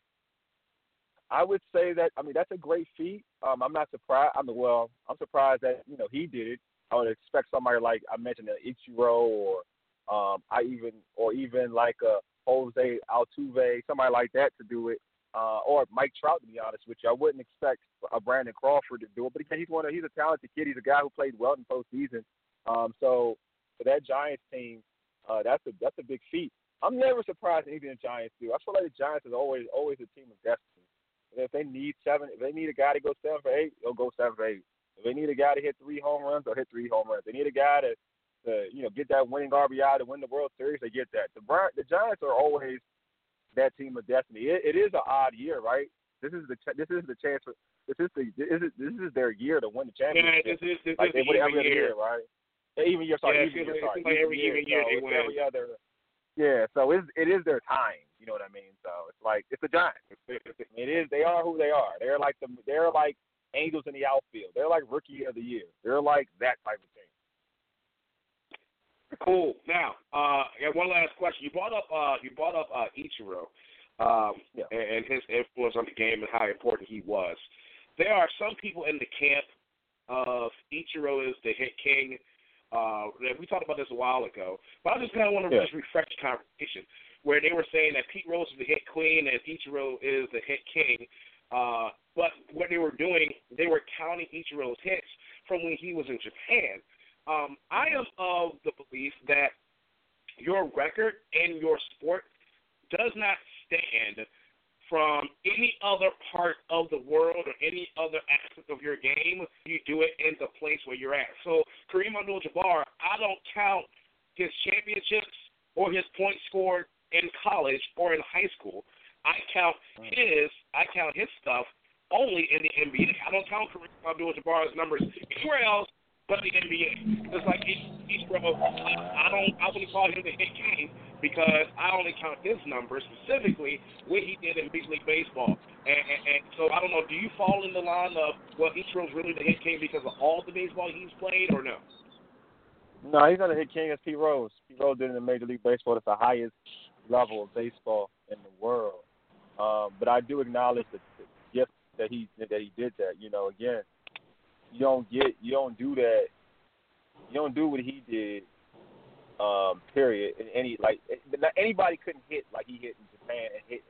that, I mean, that's a great feat. I'm not surprised. I'm surprised that, he did it. I would expect somebody like I mentioned, Ichiro or even like Jose Altuve, somebody like that to do it, or Mike Trout, to be honest with you. I wouldn't expect a Brandon Crawford to do it, but again, he's a talented kid. He's a guy who played well in postseason. So for that Giants team, that's a big feat. I'm never surprised at anything the Giants do. I feel like the Giants is always a team of destiny. If they need a guy to go 7 for 8, they'll go 7 for 8. If they need a guy to hit 3 home runs, they'll hit 3 home runs. They need a guy to get that winning RBI to win the World Series, they get that. The Giants are always that team of destiny. It is an odd year, right? This is their year to win the championship. Yeah, this is like they win every other year, right? Even year, every year they win. Yeah, so it is their time. You know what I mean? So it's like it's the Giants. It is. They are who they are. They're like angels in the outfield. They're like rookie of the year. They're like that type of team. Cool. Now, I got one last question. You brought up Ichiro and his influence on the game and how important he was. There are some people in the camp of Ichiro is the hit king. We talked about this a while ago, but I just kind of want to just refresh the conversation where they were saying that Pete Rose is the hit queen and Ichiro is the hit king. But what they were doing, they were counting Ichiro's hits from when he was in Japan. I am of the belief that your record in your sport does not stand from any other part of the world or any other aspect of your game. You do it in the place where you're at. So Kareem Abdul-Jabbar, I don't count his championships or his points scored in college or in high school. I count his stuff only in the NBA. I don't count Kareem Abdul-Jabbar's numbers anywhere else but the NBA. Just like Ichiro, I wouldn't call him the hit king because I only count his numbers specifically what he did in Major League Baseball. And so I don't know, do you fall in the line of, well, Ichiro's really the hit king because of all the baseball he's played or no? No, he's not a hit king. It's Pete Rose. Pete Rose did it in Major League Baseball. It's the highest level of baseball in the world. But I do acknowledge the gift that he did that. You know, again, you don't do that. You don't do what he did. Period. Anybody couldn't hit like he hit in Japan and hit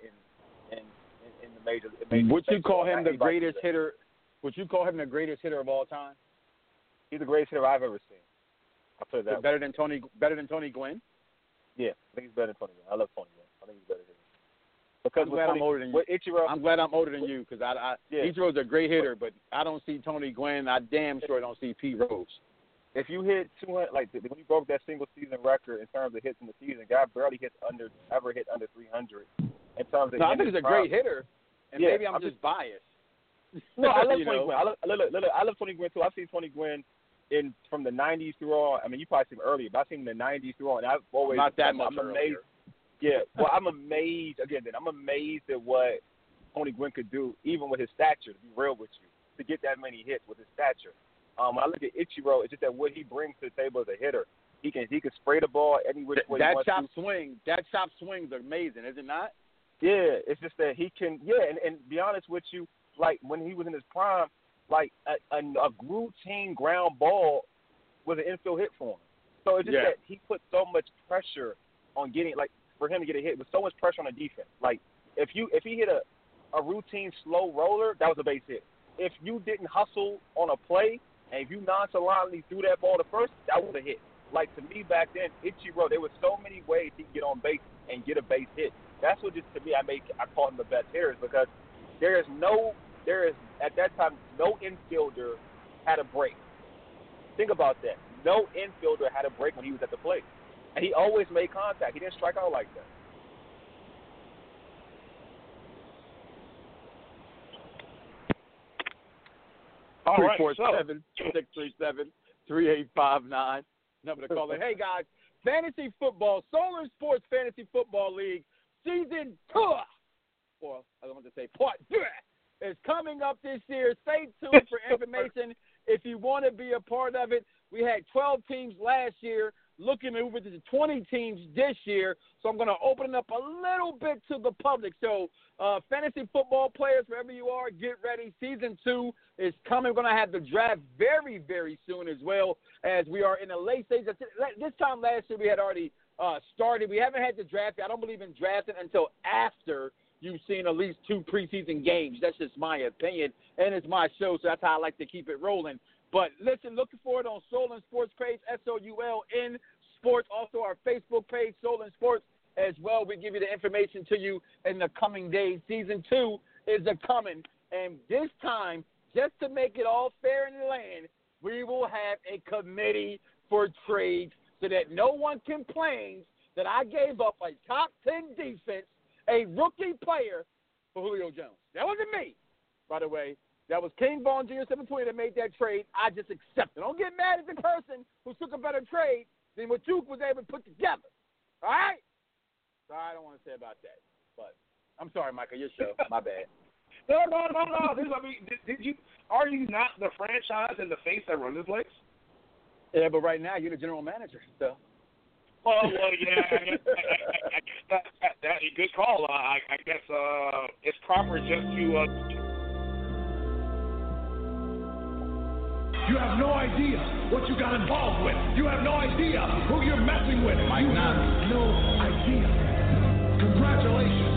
in the major. Would you call him the greatest hitter? Would you call him the greatest hitter of all time? He's the greatest hitter I've ever seen. I'll put it that way. Better than Tony Gwynn? Yeah, I think he's better than Tony Gwynn. I love Tony Gwynn. I think he's better than him. Because I'm glad I'm older than you. Ichiro, I'm glad I'm older than you because Ichiro's a great hitter, but I don't see Tony Gwynn. I damn sure don't see Pete Rose. If you hit 200, like when he broke that single season record in terms of hits in the season, guy barely ever hit under 300. In terms of I think he's a great hitter, and maybe I'm just biased. No, I love Tony Gwynn. I love Tony Gwynn too. I've seen Tony Gwynn from the 90s through on. I mean, you probably seen him earlier, but I've seen him in the 90s through on. And I've always not that much. I'm amazed. Yeah, well, I'm amazed. Again, I'm amazed at what Tony Gwynn could do, even with his stature. To be real with you, to get that many hits with his stature. When I look at Ichiro, it's just that what he brings to the table as a hitter. He can spray the ball any which way he wants to. That chop swing's amazing, is it not? Yeah, it's just that he can. Yeah, and be honest with you, like when he was in his prime, like a routine ground ball was an infield hit for him. So it's just that he put so much pressure on getting, like, for him to get a hit with so much pressure on the defense. Like if he hit a routine slow roller, that was a base hit. If you didn't hustle on a play and if you nonchalantly threw that ball to first, that was a hit. Like to me back then, Ichiro, there were so many ways he could get on base and get a base hit. That's what just to me I call him the best hitter because there is at that time no infielder had a break. Think about that. No infielder had a break when he was at the plate. And he always made contact. He didn't strike out like that. All right, 347-637-3859. Number to call in. Hey, guys, Fantasy Football, Solar Sports Fantasy Football League, Season 2, or I want to say Part 2, is coming up this year. Stay tuned for information if you want to be a part of it. We had 12 teams last year. Looking to move it to 20 teams this year, so I'm going to open it up a little bit to the public. So, fantasy football players, wherever you are, get ready. Season 2 is coming. We're going to have the draft very, very soon as well, as we are in the late stage. This time last year, we had already started. We haven't had the draft. I don't believe in drafting until after you've seen at least 2 preseason games. That's just my opinion, and it's my show, so that's how I like to keep it rolling. But listen, looking for it on Solon Sports page, SOULN Sports. Also our Facebook page, Solon Sports, as well. We give you the information to you in the coming days. Season 2 is a-coming. And this time, just to make it all fair in the land, we will have a committee for trades so that no one complains that I gave up a top 10 defense, a rookie player, for Julio Jones. That wasn't me, by the way. That was King Vaughn Jr. 720 that made that trade. I just accept it. Don't get mad at the person who took a better trade than what Duke was able to put together. All right? So I don't want to say about that. But I'm sorry, Michael, your show. My bad. No. Did you? Are you not the franchise and the face that runs this place? Yeah, but right now you're the general manager, so. Well, yeah. I guess that's a good call. I guess it's proper just to. You have no idea what you got involved with. You have no idea who you're messing with. You have no idea. Congratulations.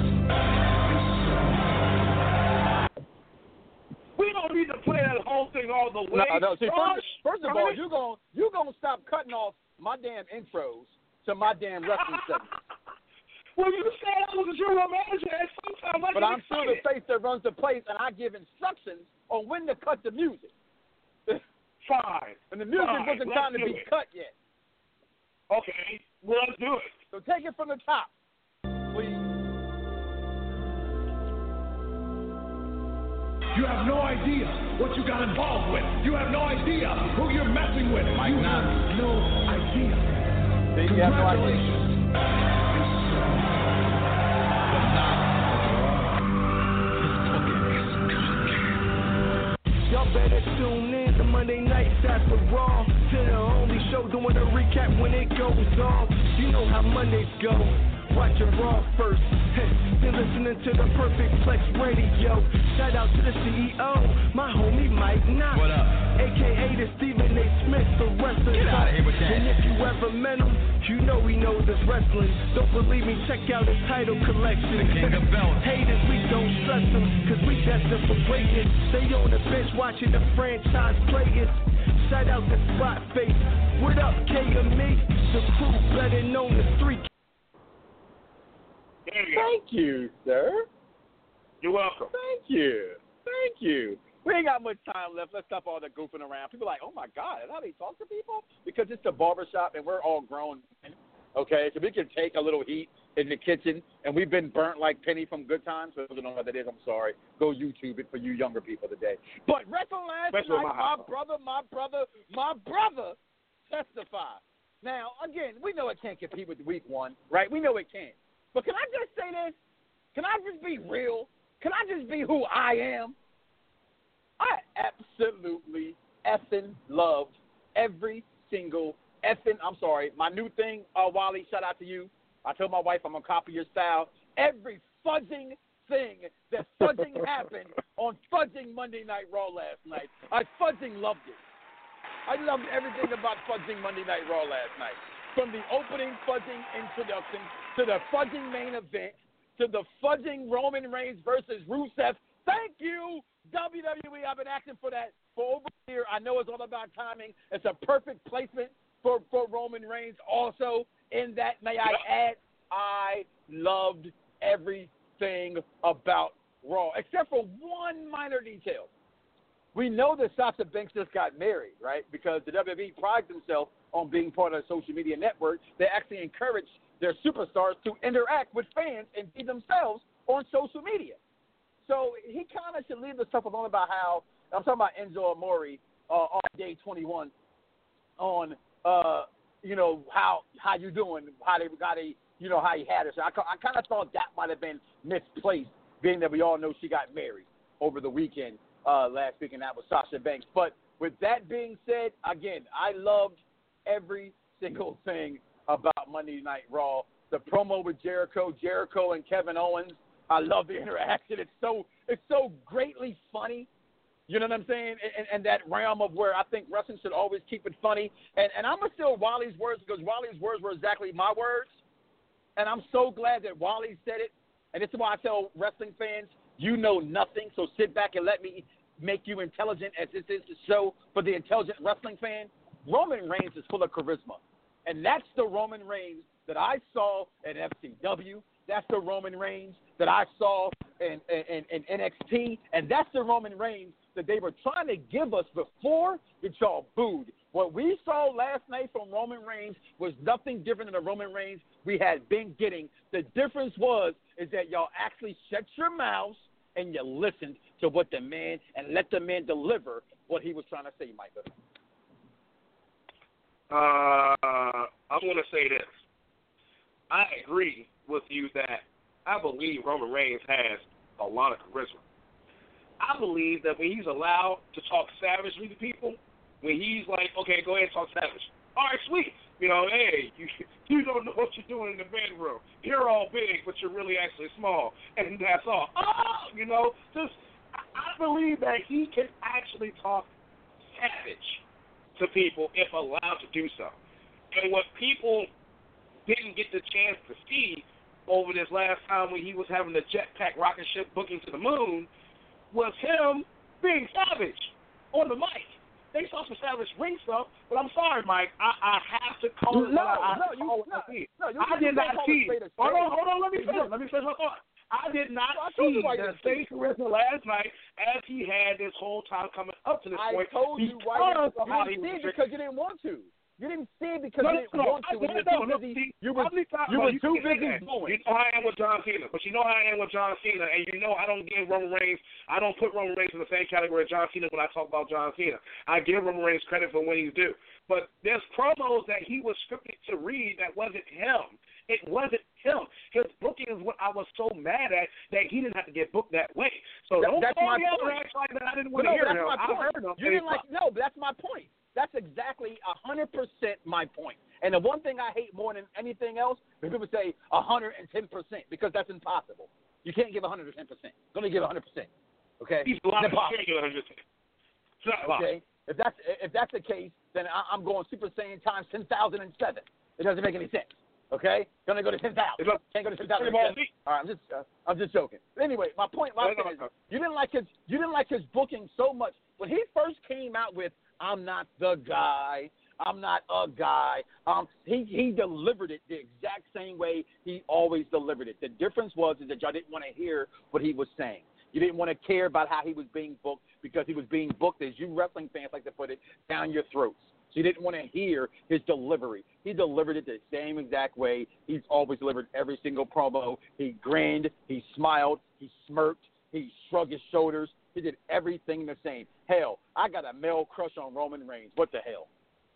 We don't need to play that whole thing all the way. No. See, first of all, you gonna stop cutting off my damn intros to my damn wrestling segment. Well, you said I was a general manager, and sometimes But I'm still the face that runs the place, and I give instructions on when to cut the music. Fine. And the music wasn't time to be cut yet. Okay, well, let's do it. So take it from the top, please. You have no idea what you got involved with. You have no idea who you're messing with. You have no idea. Congratulations. Y'all better tune in to Monday nights after Raw. To the only show doing a recap when it goes off. You know how Mondays go. Watch it Raw first. Then listening to the Perfect Plex Radio. Shout out to the CEO, my homie Mike Knox. What up? AKA the Stephen A. Smith, the wrestler. Get out of here with that. And if you ever met him, you know he knows his wrestling. Don't believe me? Check out his title collection. The King of Belts. Haters, we don't stress them, cause we destined for greatness. Stay on the bench watching the franchise players. Shout out to Spot Face. What up, KME? The crew better known as 3. Thank you, sir. You're welcome. Thank you. We ain't got much time left. Let's stop all the goofing around. People are like, oh, my God, that's how they talk to people? Because it's the barbershop, and we're all grown men, okay? So we can take a little heat in the kitchen, and we've been burnt like Penny from Good Times. So I don't know what that is. I'm sorry. Go YouTube it for you younger people today. But wrestling last night, my brother testified. Now, again, we know it can't compete with week one, right? We know it can't. But can I just say this? Can I just be real? Can I just be who I am? I absolutely effing love every single my new thing, Wally, shout out to you. I told my wife I'm going to copy your style. Every fuzzing thing that fuzzing happened on fuzzing Monday Night Raw last night. I fuzzing loved it. I loved everything about fuzzing Monday Night Raw last night. From the opening fuzzing introduction to the fuzzing main event to the fuzzing Roman Reigns versus Rusev. Thank you, WWE. I've been asking for that for over a year. I know it's all about timing. It's a perfect placement for Roman Reigns. Also, in that, may I add, I loved everything about Raw, except for one minor detail. We know that Sasha Banks just got married, right? Because the WWE prides themselves on being part of a social media network. They actually encourage their superstars to interact with fans and be themselves on social media. So he kind of should leave the stuff alone about how, I'm talking about Enzo Amore on day 21 on, how you doing, how they got how he had it. So I kind of thought that might have been misplaced, being that we all know she got married over the weekend last week, and that was Sasha Banks. But with that being said, again, I loved every single thing about Monday Night Raw. The promo with Jericho and Kevin Owens. I love the interaction. It's so greatly funny. You know what I'm saying? And that realm of where I think wrestling should always keep it funny. And I'm going to steal Wally's words because Wally's words were exactly my words. And I'm so glad that Wally said it. And this is why I tell wrestling fans, you know nothing, so sit back and let me make you intelligent, as this is the show for the intelligent wrestling fan. Roman Reigns is full of charisma. And that's the Roman Reigns that I saw at FCW. That's the Roman Reigns that I saw in NXT. And that's the Roman Reigns that they were trying to give us before that y'all booed. What we saw last night from Roman Reigns was nothing different than the Roman Reigns we had been getting. The difference is that y'all actually shut your mouths and you listened to what the man and let the man deliver what he was trying to say, Micah. I'm going to say this. I agree with you that I believe Roman Reigns has a lot of charisma. I believe that when he's allowed to talk savagely to people, when he's like, okay, go ahead and talk savage. All right, sweet. You know, hey, you don't know what you're doing in the bedroom. You're all big, but you're really actually small. And that's all. Oh, you know, I believe that he can actually talk savage to people if allowed to do so. And what people didn't get the chance to see over this last time when he was having the jetpack rocket ship booking to the moon was him being savage on the mic. They saw some savage ring stuff, but I'm sorry, Mike. I have to call it what I see. I did not see. Hold on. Let me finish my thought. I did not see the same charisma last night as he had this whole time coming up to this point. I told you why you didn't see it because you didn't want to. You didn't see it because you didn't want to. You were too busy going. You know how I am with John Cena, but you know how I am with John Cena, and you know I don't put Roman Reigns in the same category as John Cena when I talk about John Cena. I give Roman Reigns credit for what he's due. But there's promos that he was scripted to read that wasn't him. It wasn't him. His booking is what I was so mad at that he didn't have to get booked that way. So don't call me out and act like that I didn't want to hear him. I heard him. You didn't like but that's my point. That's exactly 100% my point. And the one thing I hate more than anything else is people say 110% because that's impossible. You can't give 110%. Going to give 100%. Okay? He's a lot of give 100%. It's not okay? If that's the case, then I'm going Super Saiyan times 10,007. It doesn't make any sense. Okay? Going to go to 10,000. Can't go to 10,000. All right, I'm just joking. Anyway, my point is you didn't like his booking so much when he first came out with I'm not the guy. I'm not a guy. He delivered it the exact same way he always delivered it. The difference was that y'all didn't want to hear what he was saying. You didn't want to care about how he was being booked because he was being booked, as you wrestling fans like to put it, down your throats. So you didn't want to hear his delivery. He delivered it the same exact way he's always delivered every single promo. He grinned. He smiled. He smirked. He shrugged his shoulders. He did everything the same. Hell, I got a male crush on Roman Reigns. What the hell?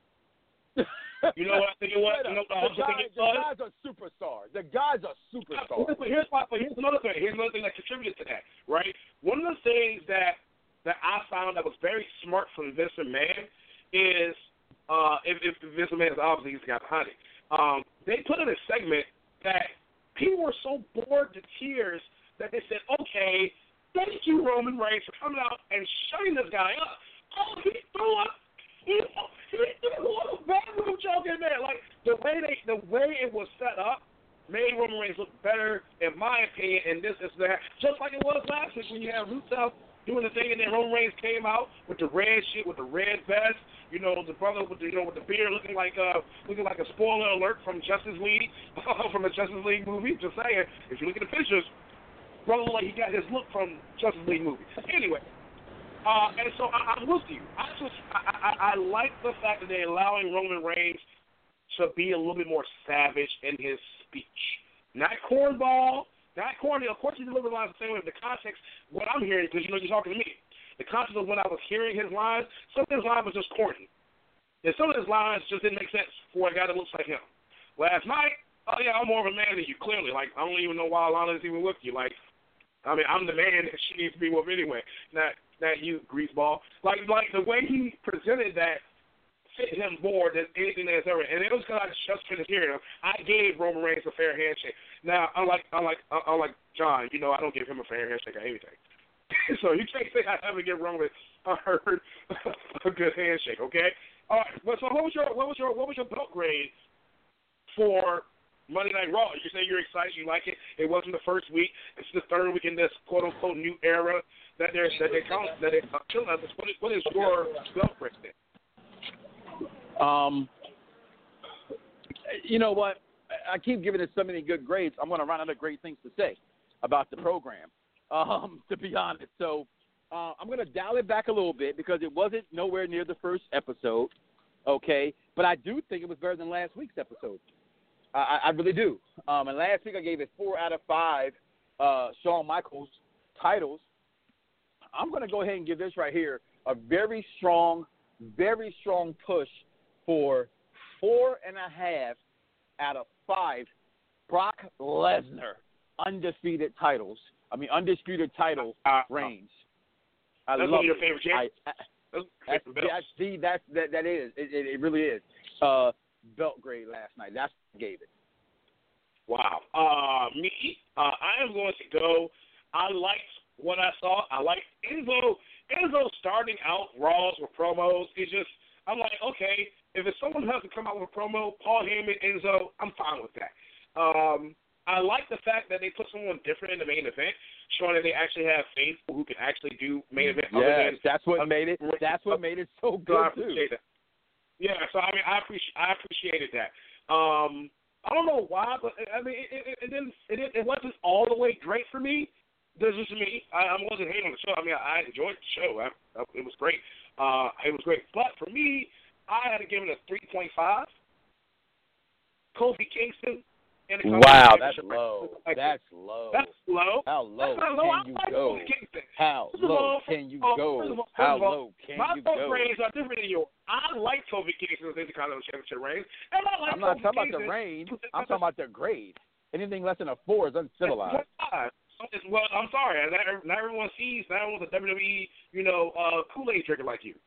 You know what I think it was? You know what I also think it was? The guy's a superstar. The guy's a superstar. Here's another thing. Here's another thing that contributed to that, right? One of the things that I found that was very smart from Vince McMahon is if Vince McMahon is obviously he's got behind it. They put in a segment that people were so bored to tears that they said, okay, thank you, Roman Reigns, for coming out and shutting this guy up. Oh, he threw up. He threw a bedroom joke in there. Like, the way it was set up made Roman Reigns look better, in my opinion, and this is that. Just like it was last week when you had Rusev doing the thing, and then Roman Reigns came out with the red shit, with the red vest. You know, the brother with the beard looking like a spoiler alert from Justice League, from the Justice League movie. Just saying, if you look at the pictures, brother looked like he got his look from Justice League movie. Anyway, and so I'm with you. I like the fact that they're allowing Roman Reigns to be a little bit more savage in his speech. Not cornball, not corny. Of course, he delivers lines the same way. The context, what I'm hearing, because you know you're talking to me. The context of when I was hearing his lines, some of his lines was just corny. And some of his lines just didn't make sense for a guy that looks like him. Last night, oh yeah, I'm more of a man than you, clearly. Like, I don't even know why Alana is even with you. Like, I mean, I'm the man that she needs to be with anyway. Not you, greaseball. Like the way he presented that fit him more than anything that's ever. And it was because I just finished hearing him. I gave Roman Reigns a fair handshake. Now, unlike John, you know, I don't give him a fair handshake or anything. So you can't say I haven't given Roman a good handshake, okay? All right. Well, so what was your belt grade for Monday Night Raw? You say you're excited, you like it. It wasn't the first week. It's the third week in this quote unquote new era that they're killing us. What is your belt grade then? You know what? I keep giving it so many good grades. I'm going to run out of great things to say about the program. To be honest. So I'm going to dial it back a little bit because it wasn't nowhere near the first episode, okay? But I do think it was better than last week's episode. I really do. And last week I gave it 4 out of 5 Shawn Michaels titles. I'm going to go ahead and give this right here a very strong push for 4.5 out of 5 Brock Lesnar. undisputed title reigns. I that's love one of your it. favorite champions. That is. It really is. Belgrade last night. That's what gave it. Wow. I am going to go. I liked what I saw. I liked Enzo starting out Raws with promos. It's just, I'm like, okay, if it's someone who has to come out with a promo, Paul Heyman, Enzo, I'm fine with that. I like the fact that they put someone different in the main event, showing that they actually have faithful who can actually do main event. Yes, that's what made it. That's what made it so good. So I appreciate that. Yeah, so I mean, I appreciated that. I don't know why, but I mean, it wasn't all the way great for me. This is me. I wasn't hating on the show. I mean, I enjoyed the show. It was great. It was great. But for me, I had to give it a 3.5. Kofi Kingston. Wow, that's low. That's low. That's low. How low can you go? How low can you go? How low can you go? My vote reigns are different than yours. I like Kofi Kingston's Intercontinental Championship reigns, and I like I'm not Kofi talking about the reign. I'm talking about the grade. Anything less than a 4 is uncivilized. Well, I'm sorry. Not everyone sees. Not everyone's a WWE, Kool-Aid drinker like you.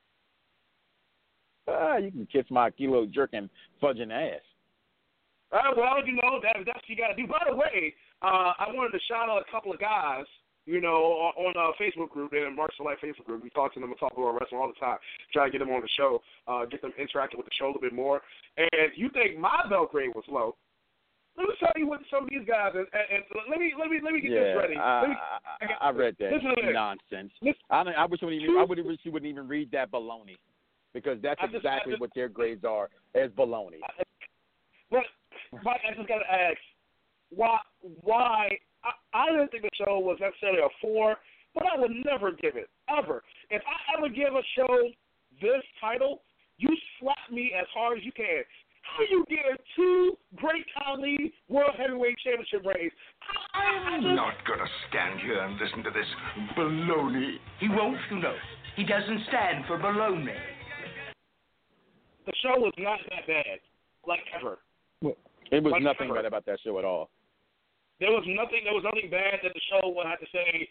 You can kiss my kilo jerking fudging ass. Well, that's what you got to do. By the way, I wanted to shout out a couple of guys, on our Facebook group, and Marks for Life Facebook group. We talk to them and talk about wrestling all the time, try to get them on the show, get them interacting with the show a little bit more. And you think my belt grade was low? Let me tell you what some of these guys, and let me get this ready. I read that nonsense. I wish you wouldn't even read that baloney, because that's exactly what their grades are, as baloney. But Mike, I just got to ask, why? I didn't think the show was necessarily a 4, but I would never give it, ever. If I ever give a show this title, you slap me as hard as you can. How you give 2 Great Khali World Heavyweight Championship reigns? I'm not going to stand here and listen to this baloney. He won't, He doesn't stand for baloney. The show was not that bad, like ever. It was nothing bad about that show at all. There was nothing bad that the show would have to say,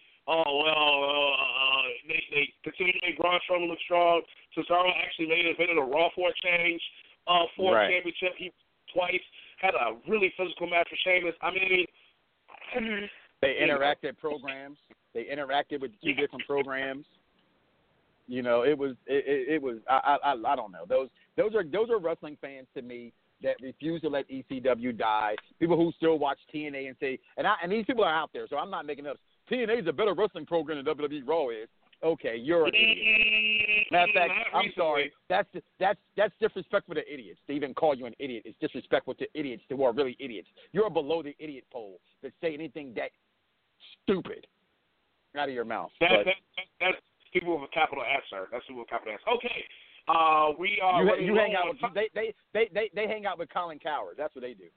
they continue to make Braun Strowman look strong. Cesaro actually made it a Raw for a change. For a championship, he twice had a really physical match with Sheamus. I mean, they interacted programs. They interacted with 2 different programs. It was. I don't know. Those are wrestling fans to me that refuse to let ECW die. People who still watch TNA and say, and these people are out there, so I'm not making up. TNA is a better wrestling program than WWE Raw is. Okay, you're an idiot. Matter of fact, I'm sorry. That's disrespectful to idiots. To even call you an idiot is disrespectful to idiots who are really idiots. You're below the idiot pole to say anything that stupid out of your mouth. That's people with a capital S, sir. That's people with a capital S. Okay. We are. You hang out with they hang out with Colin Cowherd. That's what they do.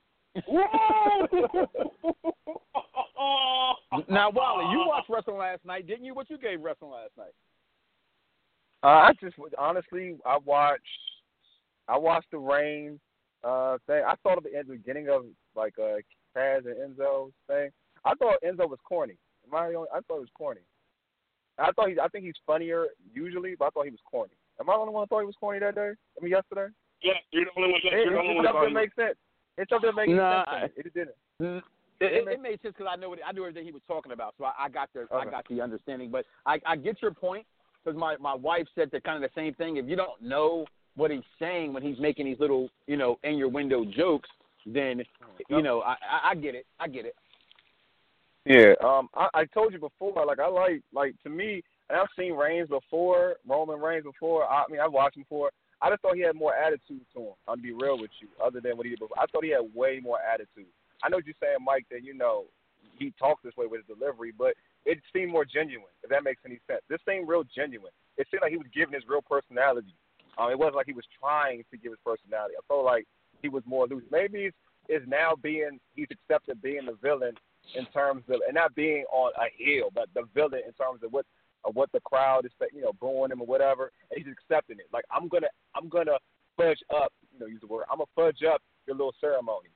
Now, Wally, you watched wrestling last night, didn't you? What you gave wrestling last night? I just honestly, I watched the Reigns thing. I thought at the beginning of like Taz and Enzo's thing. I thought Enzo was corny. I thought it was corny. I think he's funnier usually, but I thought he was corny. Am I the only one who thought he was corny that day? I mean, yesterday? Yeah, you're the only one. It doesn't make sense. It doesn't make sense. It didn't. It made sense because I knew everything he was talking about, so I got the understanding. But I get your point because my wife said the kind of the same thing. If you don't know what he's saying when he's making these little in your window jokes, then I get it. I get it. Yeah. I told you before. Like I like to me. And I've seen Reigns before, Roman Reigns before. I've watched him before. I just thought he had more attitude to him. I'm going to be real with you, other than what he did before. I thought he had way more attitude. I know what you're saying, Mike, that, he talks this way with his delivery, but it seemed more genuine, if that makes any sense. This seemed real genuine. It seemed like he was giving his real personality. It wasn't like he was trying to give his personality. I felt like he was more loose. Maybe he's accepted being the villain in terms of, and not being on a heel, but the villain in terms of what the crowd is, booing him or whatever, and he's accepting it. Like I'm gonna fudge up, use the word. I'm gonna fudge up your little ceremony.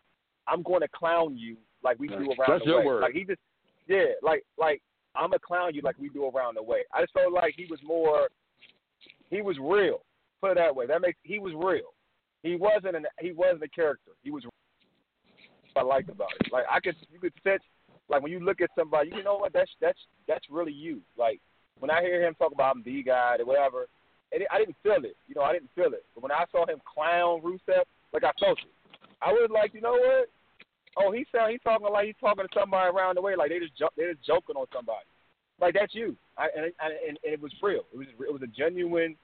I'm going to clown you like we do around That's the your way. word. Like he just, yeah, like I'm gonna clown you like we do around the way. I just felt like he was real. Put it that way. He was real. He wasn't a character. He was. What I liked about it. Like you could sense, like when you look at somebody, you know what? That's really you. Like when I hear him talk about I'm the guy or whatever, I didn't feel it. You know, I didn't feel it. But when I saw him clown Rusev, like I felt it. I was like, you know what? Oh, he's talking like he's talking to somebody around the way, like they're just joking on somebody. Like that's you. And it was real. It was a genuine.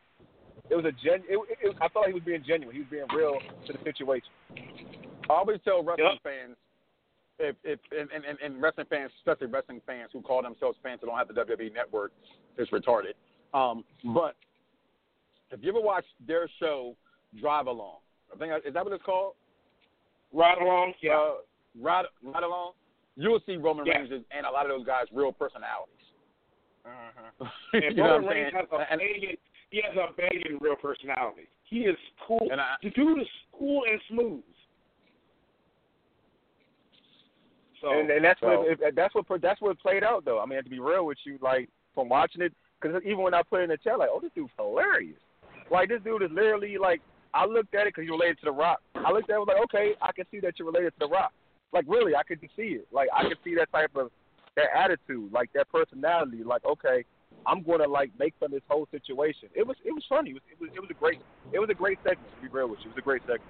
I felt like he was being genuine. He was being real to the situation. I always tell wrestling fans, and wrestling fans, especially wrestling fans who call themselves fans who don't have the WWE Network, is retarded. But if you ever watch their show, Drive Along, is that what it's called? Ride Along, yeah. Ride Along. You'll see Roman Reigns and a lot of those guys' real personalities. And Roman Reigns he has a banging real personality. He is cool. The dude is cool and smooth. So, and that's what played out though. I mean, to be real with you, like from watching it, because even when I put it in the chat, like, oh, this dude's hilarious. Like this dude is literally like, I looked at it because you're related to The Rock. I looked at it and was like, okay, I can see that you're related to The Rock. Like really, I could see it. Like I could see that type of that attitude, like that personality. Like okay, I'm going to like make fun of this whole situation. It was funny. It was a great segment. To be real with you, it was a great segment.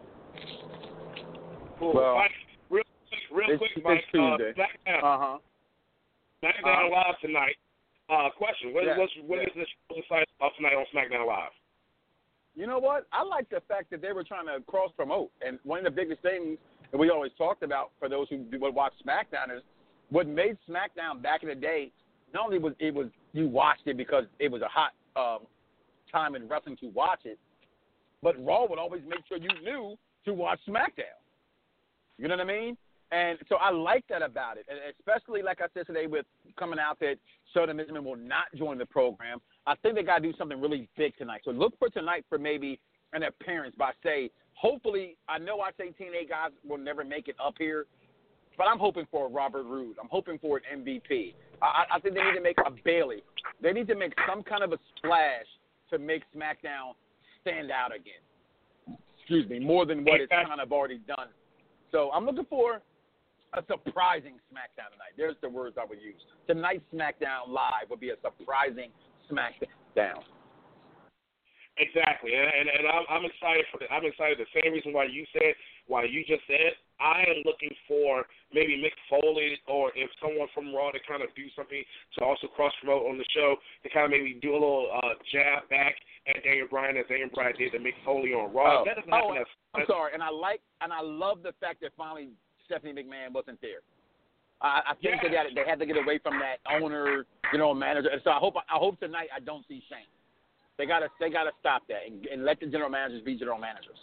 Cool. Well, Real quick, Mike. SmackDown. SmackDown Live tonight. Question: What is this site about tonight on SmackDown Live? You know what? I like the fact that they were trying to cross promote, and one of the biggest things that we always talked about for those who would watch SmackDown is what made SmackDown back in the day. Not only was you watched it because it was a hot time in wrestling to watch it, but Raw would always make sure you knew to watch SmackDown. You know what I mean? And so I like that about it, and especially like I said today with coming out that Sheldon Benjamin will not join the program. I think they got to do something really big tonight. So look for tonight for maybe an appearance by, say, hopefully, I know I say TNA guys will never make it up here, but I'm hoping for a Robert Roode. I'm hoping for an MVP. I think they need to make a Bailey. They need to make some kind of a splash to make SmackDown stand out again. Excuse me, more than what it's kind of already done. So I'm looking for a surprising SmackDown tonight. There's the words I would use. Tonight's SmackDown Live would be a surprising SmackDown. Exactly, and I'm excited for it. I'm excited. The same reason why you just said. I am looking for maybe Mick Foley or if someone from Raw to kind of do something to also cross promote on the show to kind of maybe do a little jab back at Daniel Bryan as Daniel Bryan did to Mick Foley on Raw. That doesn't happen. I'm sorry, and I love the fact that finally Stephanie McMahon wasn't there. I think they had to get away from that owner, manager. And so I hope tonight I don't see Shane. They gotta stop that and let the general managers be general managers.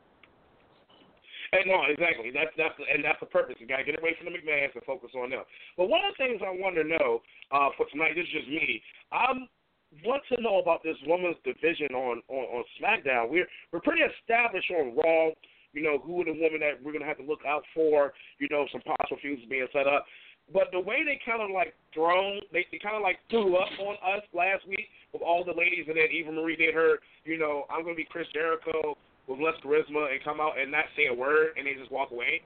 And no, exactly. That's the purpose. You gotta get away from the McMahons and focus on them. But one of the things I want to know for tonight, this is just me. I want to know about this women's division on SmackDown. We're pretty established on Raw. Who are the women that we're gonna have to look out for? Some possible feuds being set up. But the way they kind of they kind of threw up on us last week with all the ladies, and then Eva Marie did her, I'm gonna be Chris Jericho with less charisma and come out and not say a word and they just walk away.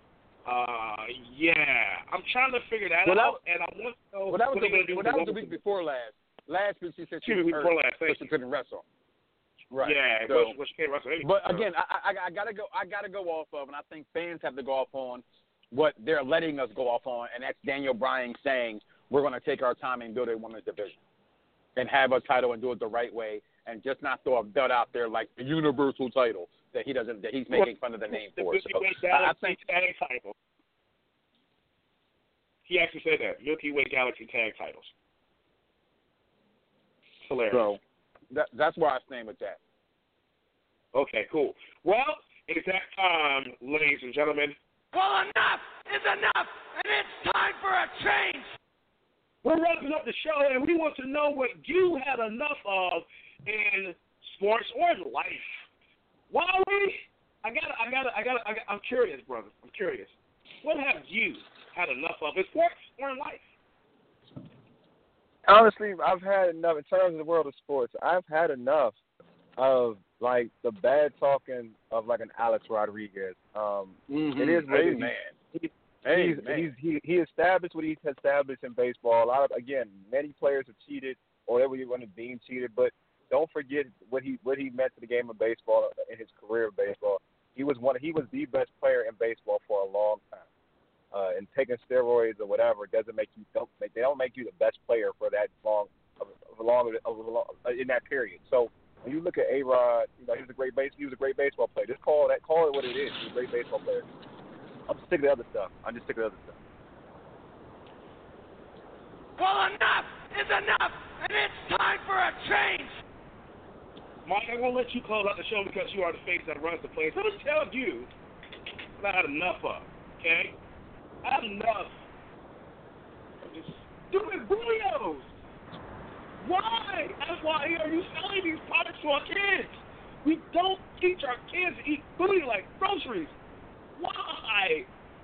I'm trying to figure that out, and I want to know what they're going to do. That was the week before last. Last week she said she was hurt, but she couldn't wrestle. Right. Yeah, so, she can't wrestle anymore. But again, I gotta go off of, and I think fans have to go off on what they're letting us go off on, and that's Daniel Bryan saying we're going to take our time and build a women's division and have a title and do it the right way, and just not throw a belt out there like the Universal title that he's making fun of the name for. So I think tag title. He actually said that Milky Way Galaxy tag titles. Hilarious. So that's where I stand with that. Okay, cool. Well, it's that time, ladies and gentlemen. Well, enough is enough, and it's time for a change. We're wrapping up the show, and we want to know what you had enough of in sports or in life. Wally, I'm curious, brother. I'm curious. What have you had enough of in sports or in life? Honestly, I've had enough in terms of the world of sports. I've had enough of like the bad talking of like an Alex Rodriguez. It is what he established what he's established in baseball. A lot of many players have cheated or whatever you want to deem cheated, but don't forget what he meant to the game of baseball in his career of baseball. He was the best player in baseball for a long time. And taking steroids or whatever doesn't make you they don't make you the best player for that long in that period. So when you look at A-Rod, he was a great baseball player. Just call it what it is. He's a great baseball player. I'm sick of the other stuff. Well, enough is enough, and it's time for a change. Mike, I'm going to let you close out the show because you are the face that runs the place. Let me tell you what I had enough of, okay? I had enough of this stupid burritos. Why? That's why are you selling these products to our kids? We don't teach our kids to eat food like groceries. Why?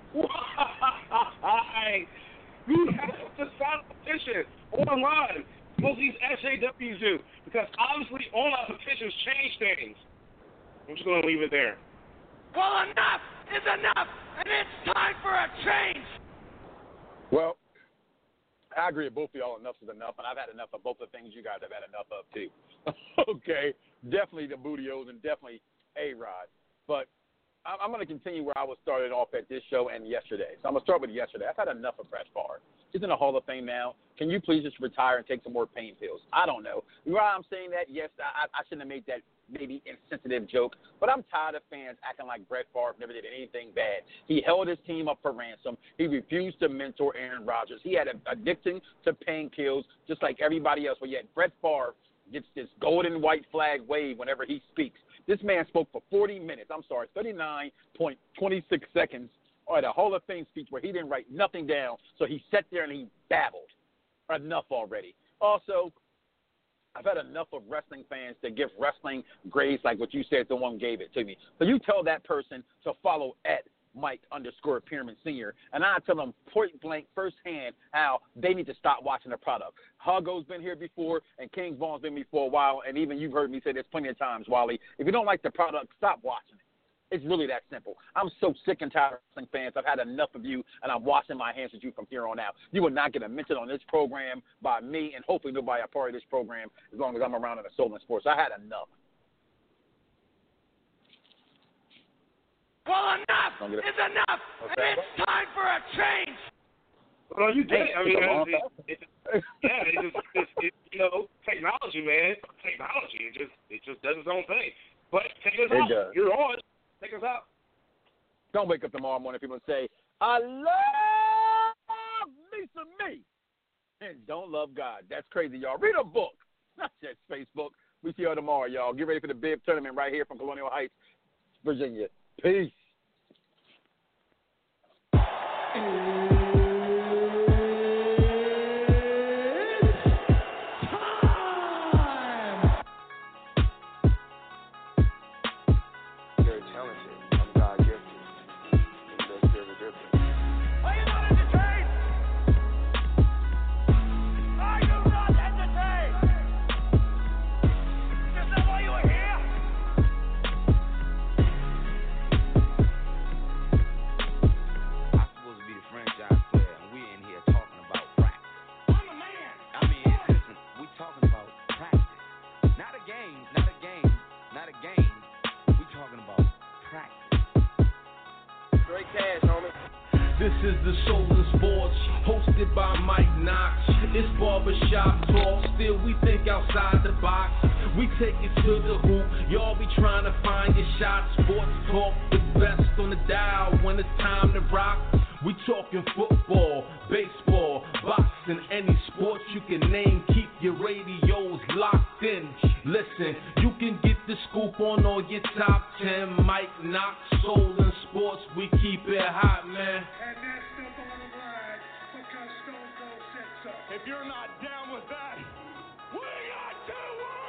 We have to sign a petition online. Most of these SJWs do. Because obviously online petitions change things. I'm just going to leave it there. Well, enough is enough, and it's time for a change. Well, I agree with both of y'all. Enough is enough, and I've had enough of both the things you guys have had enough of, too. Okay, definitely the Bootios and definitely A-Rod. But I'm going to continue where I was started off at this show and yesterday. So I'm going to start with yesterday. I've had enough of Brett Favre. He's in the Hall of Fame now. Can you please just retire and take some more pain pills? I don't know. Why I'm saying that, yes, I shouldn't have made that maybe insensitive joke, but I'm tired of fans acting like Brett Favre never did anything bad. He held his team up for ransom. He refused to mentor Aaron Rodgers. He had an addiction to painkillers just like everybody else, but yet Brett Favre gets this golden white flag wave whenever he speaks. This man spoke for 39.26 seconds at a Hall of Fame speech where he didn't write nothing down, so he sat there and he babbled. Enough already. Also, I've had enough of wrestling fans that give wrestling grades like what you said the one gave it to me. So you tell that person to follow at Mike_Pyramid Sr., and I tell them point blank firsthand how they need to stop watching the product. Huggo's been here before, and King Vaughn's been here for a while, and even you've heard me say this plenty of times, Wally. If you don't like the product, stop watching it. It's really that simple. I'm so sick and tired of wrestling fans. I've had enough of you, and I'm washing my hands with you from here on out. You will not get a mention on this program by me, and hopefully nobody a part of this program as long as I'm around in the Soul and Sports. I had enough. Well, enough is enough, and it's time for a change. Well, you did. I mean, it's technology, man. Technology. It just does its own thing. But take us out. Does. You're on. Take us out. Don't wake up tomorrow morning people say, I love me some me, and don't love God. That's crazy, y'all. Read a book, not just Facebook. We see you tomorrow, y'all. Get ready for the big tournament right here from Colonial Heights, Virginia. Peace. This is the Soul and Sports, hosted by Mike Knox. It's barbershop talk, still we think outside the box. We take it to the hoop, y'all be trying to find your shots. Sports talk, the best on the dial when it's time to rock. We talking football, baseball, boxing, any sport you can name. Keep your radios locked in. Listen, you can get the scoop on all your top 10. Mike Knox, Soul and Sports, we keep it hot, man. And that's the bottom line, because Stone Cold said so. If you're not down with that, we got to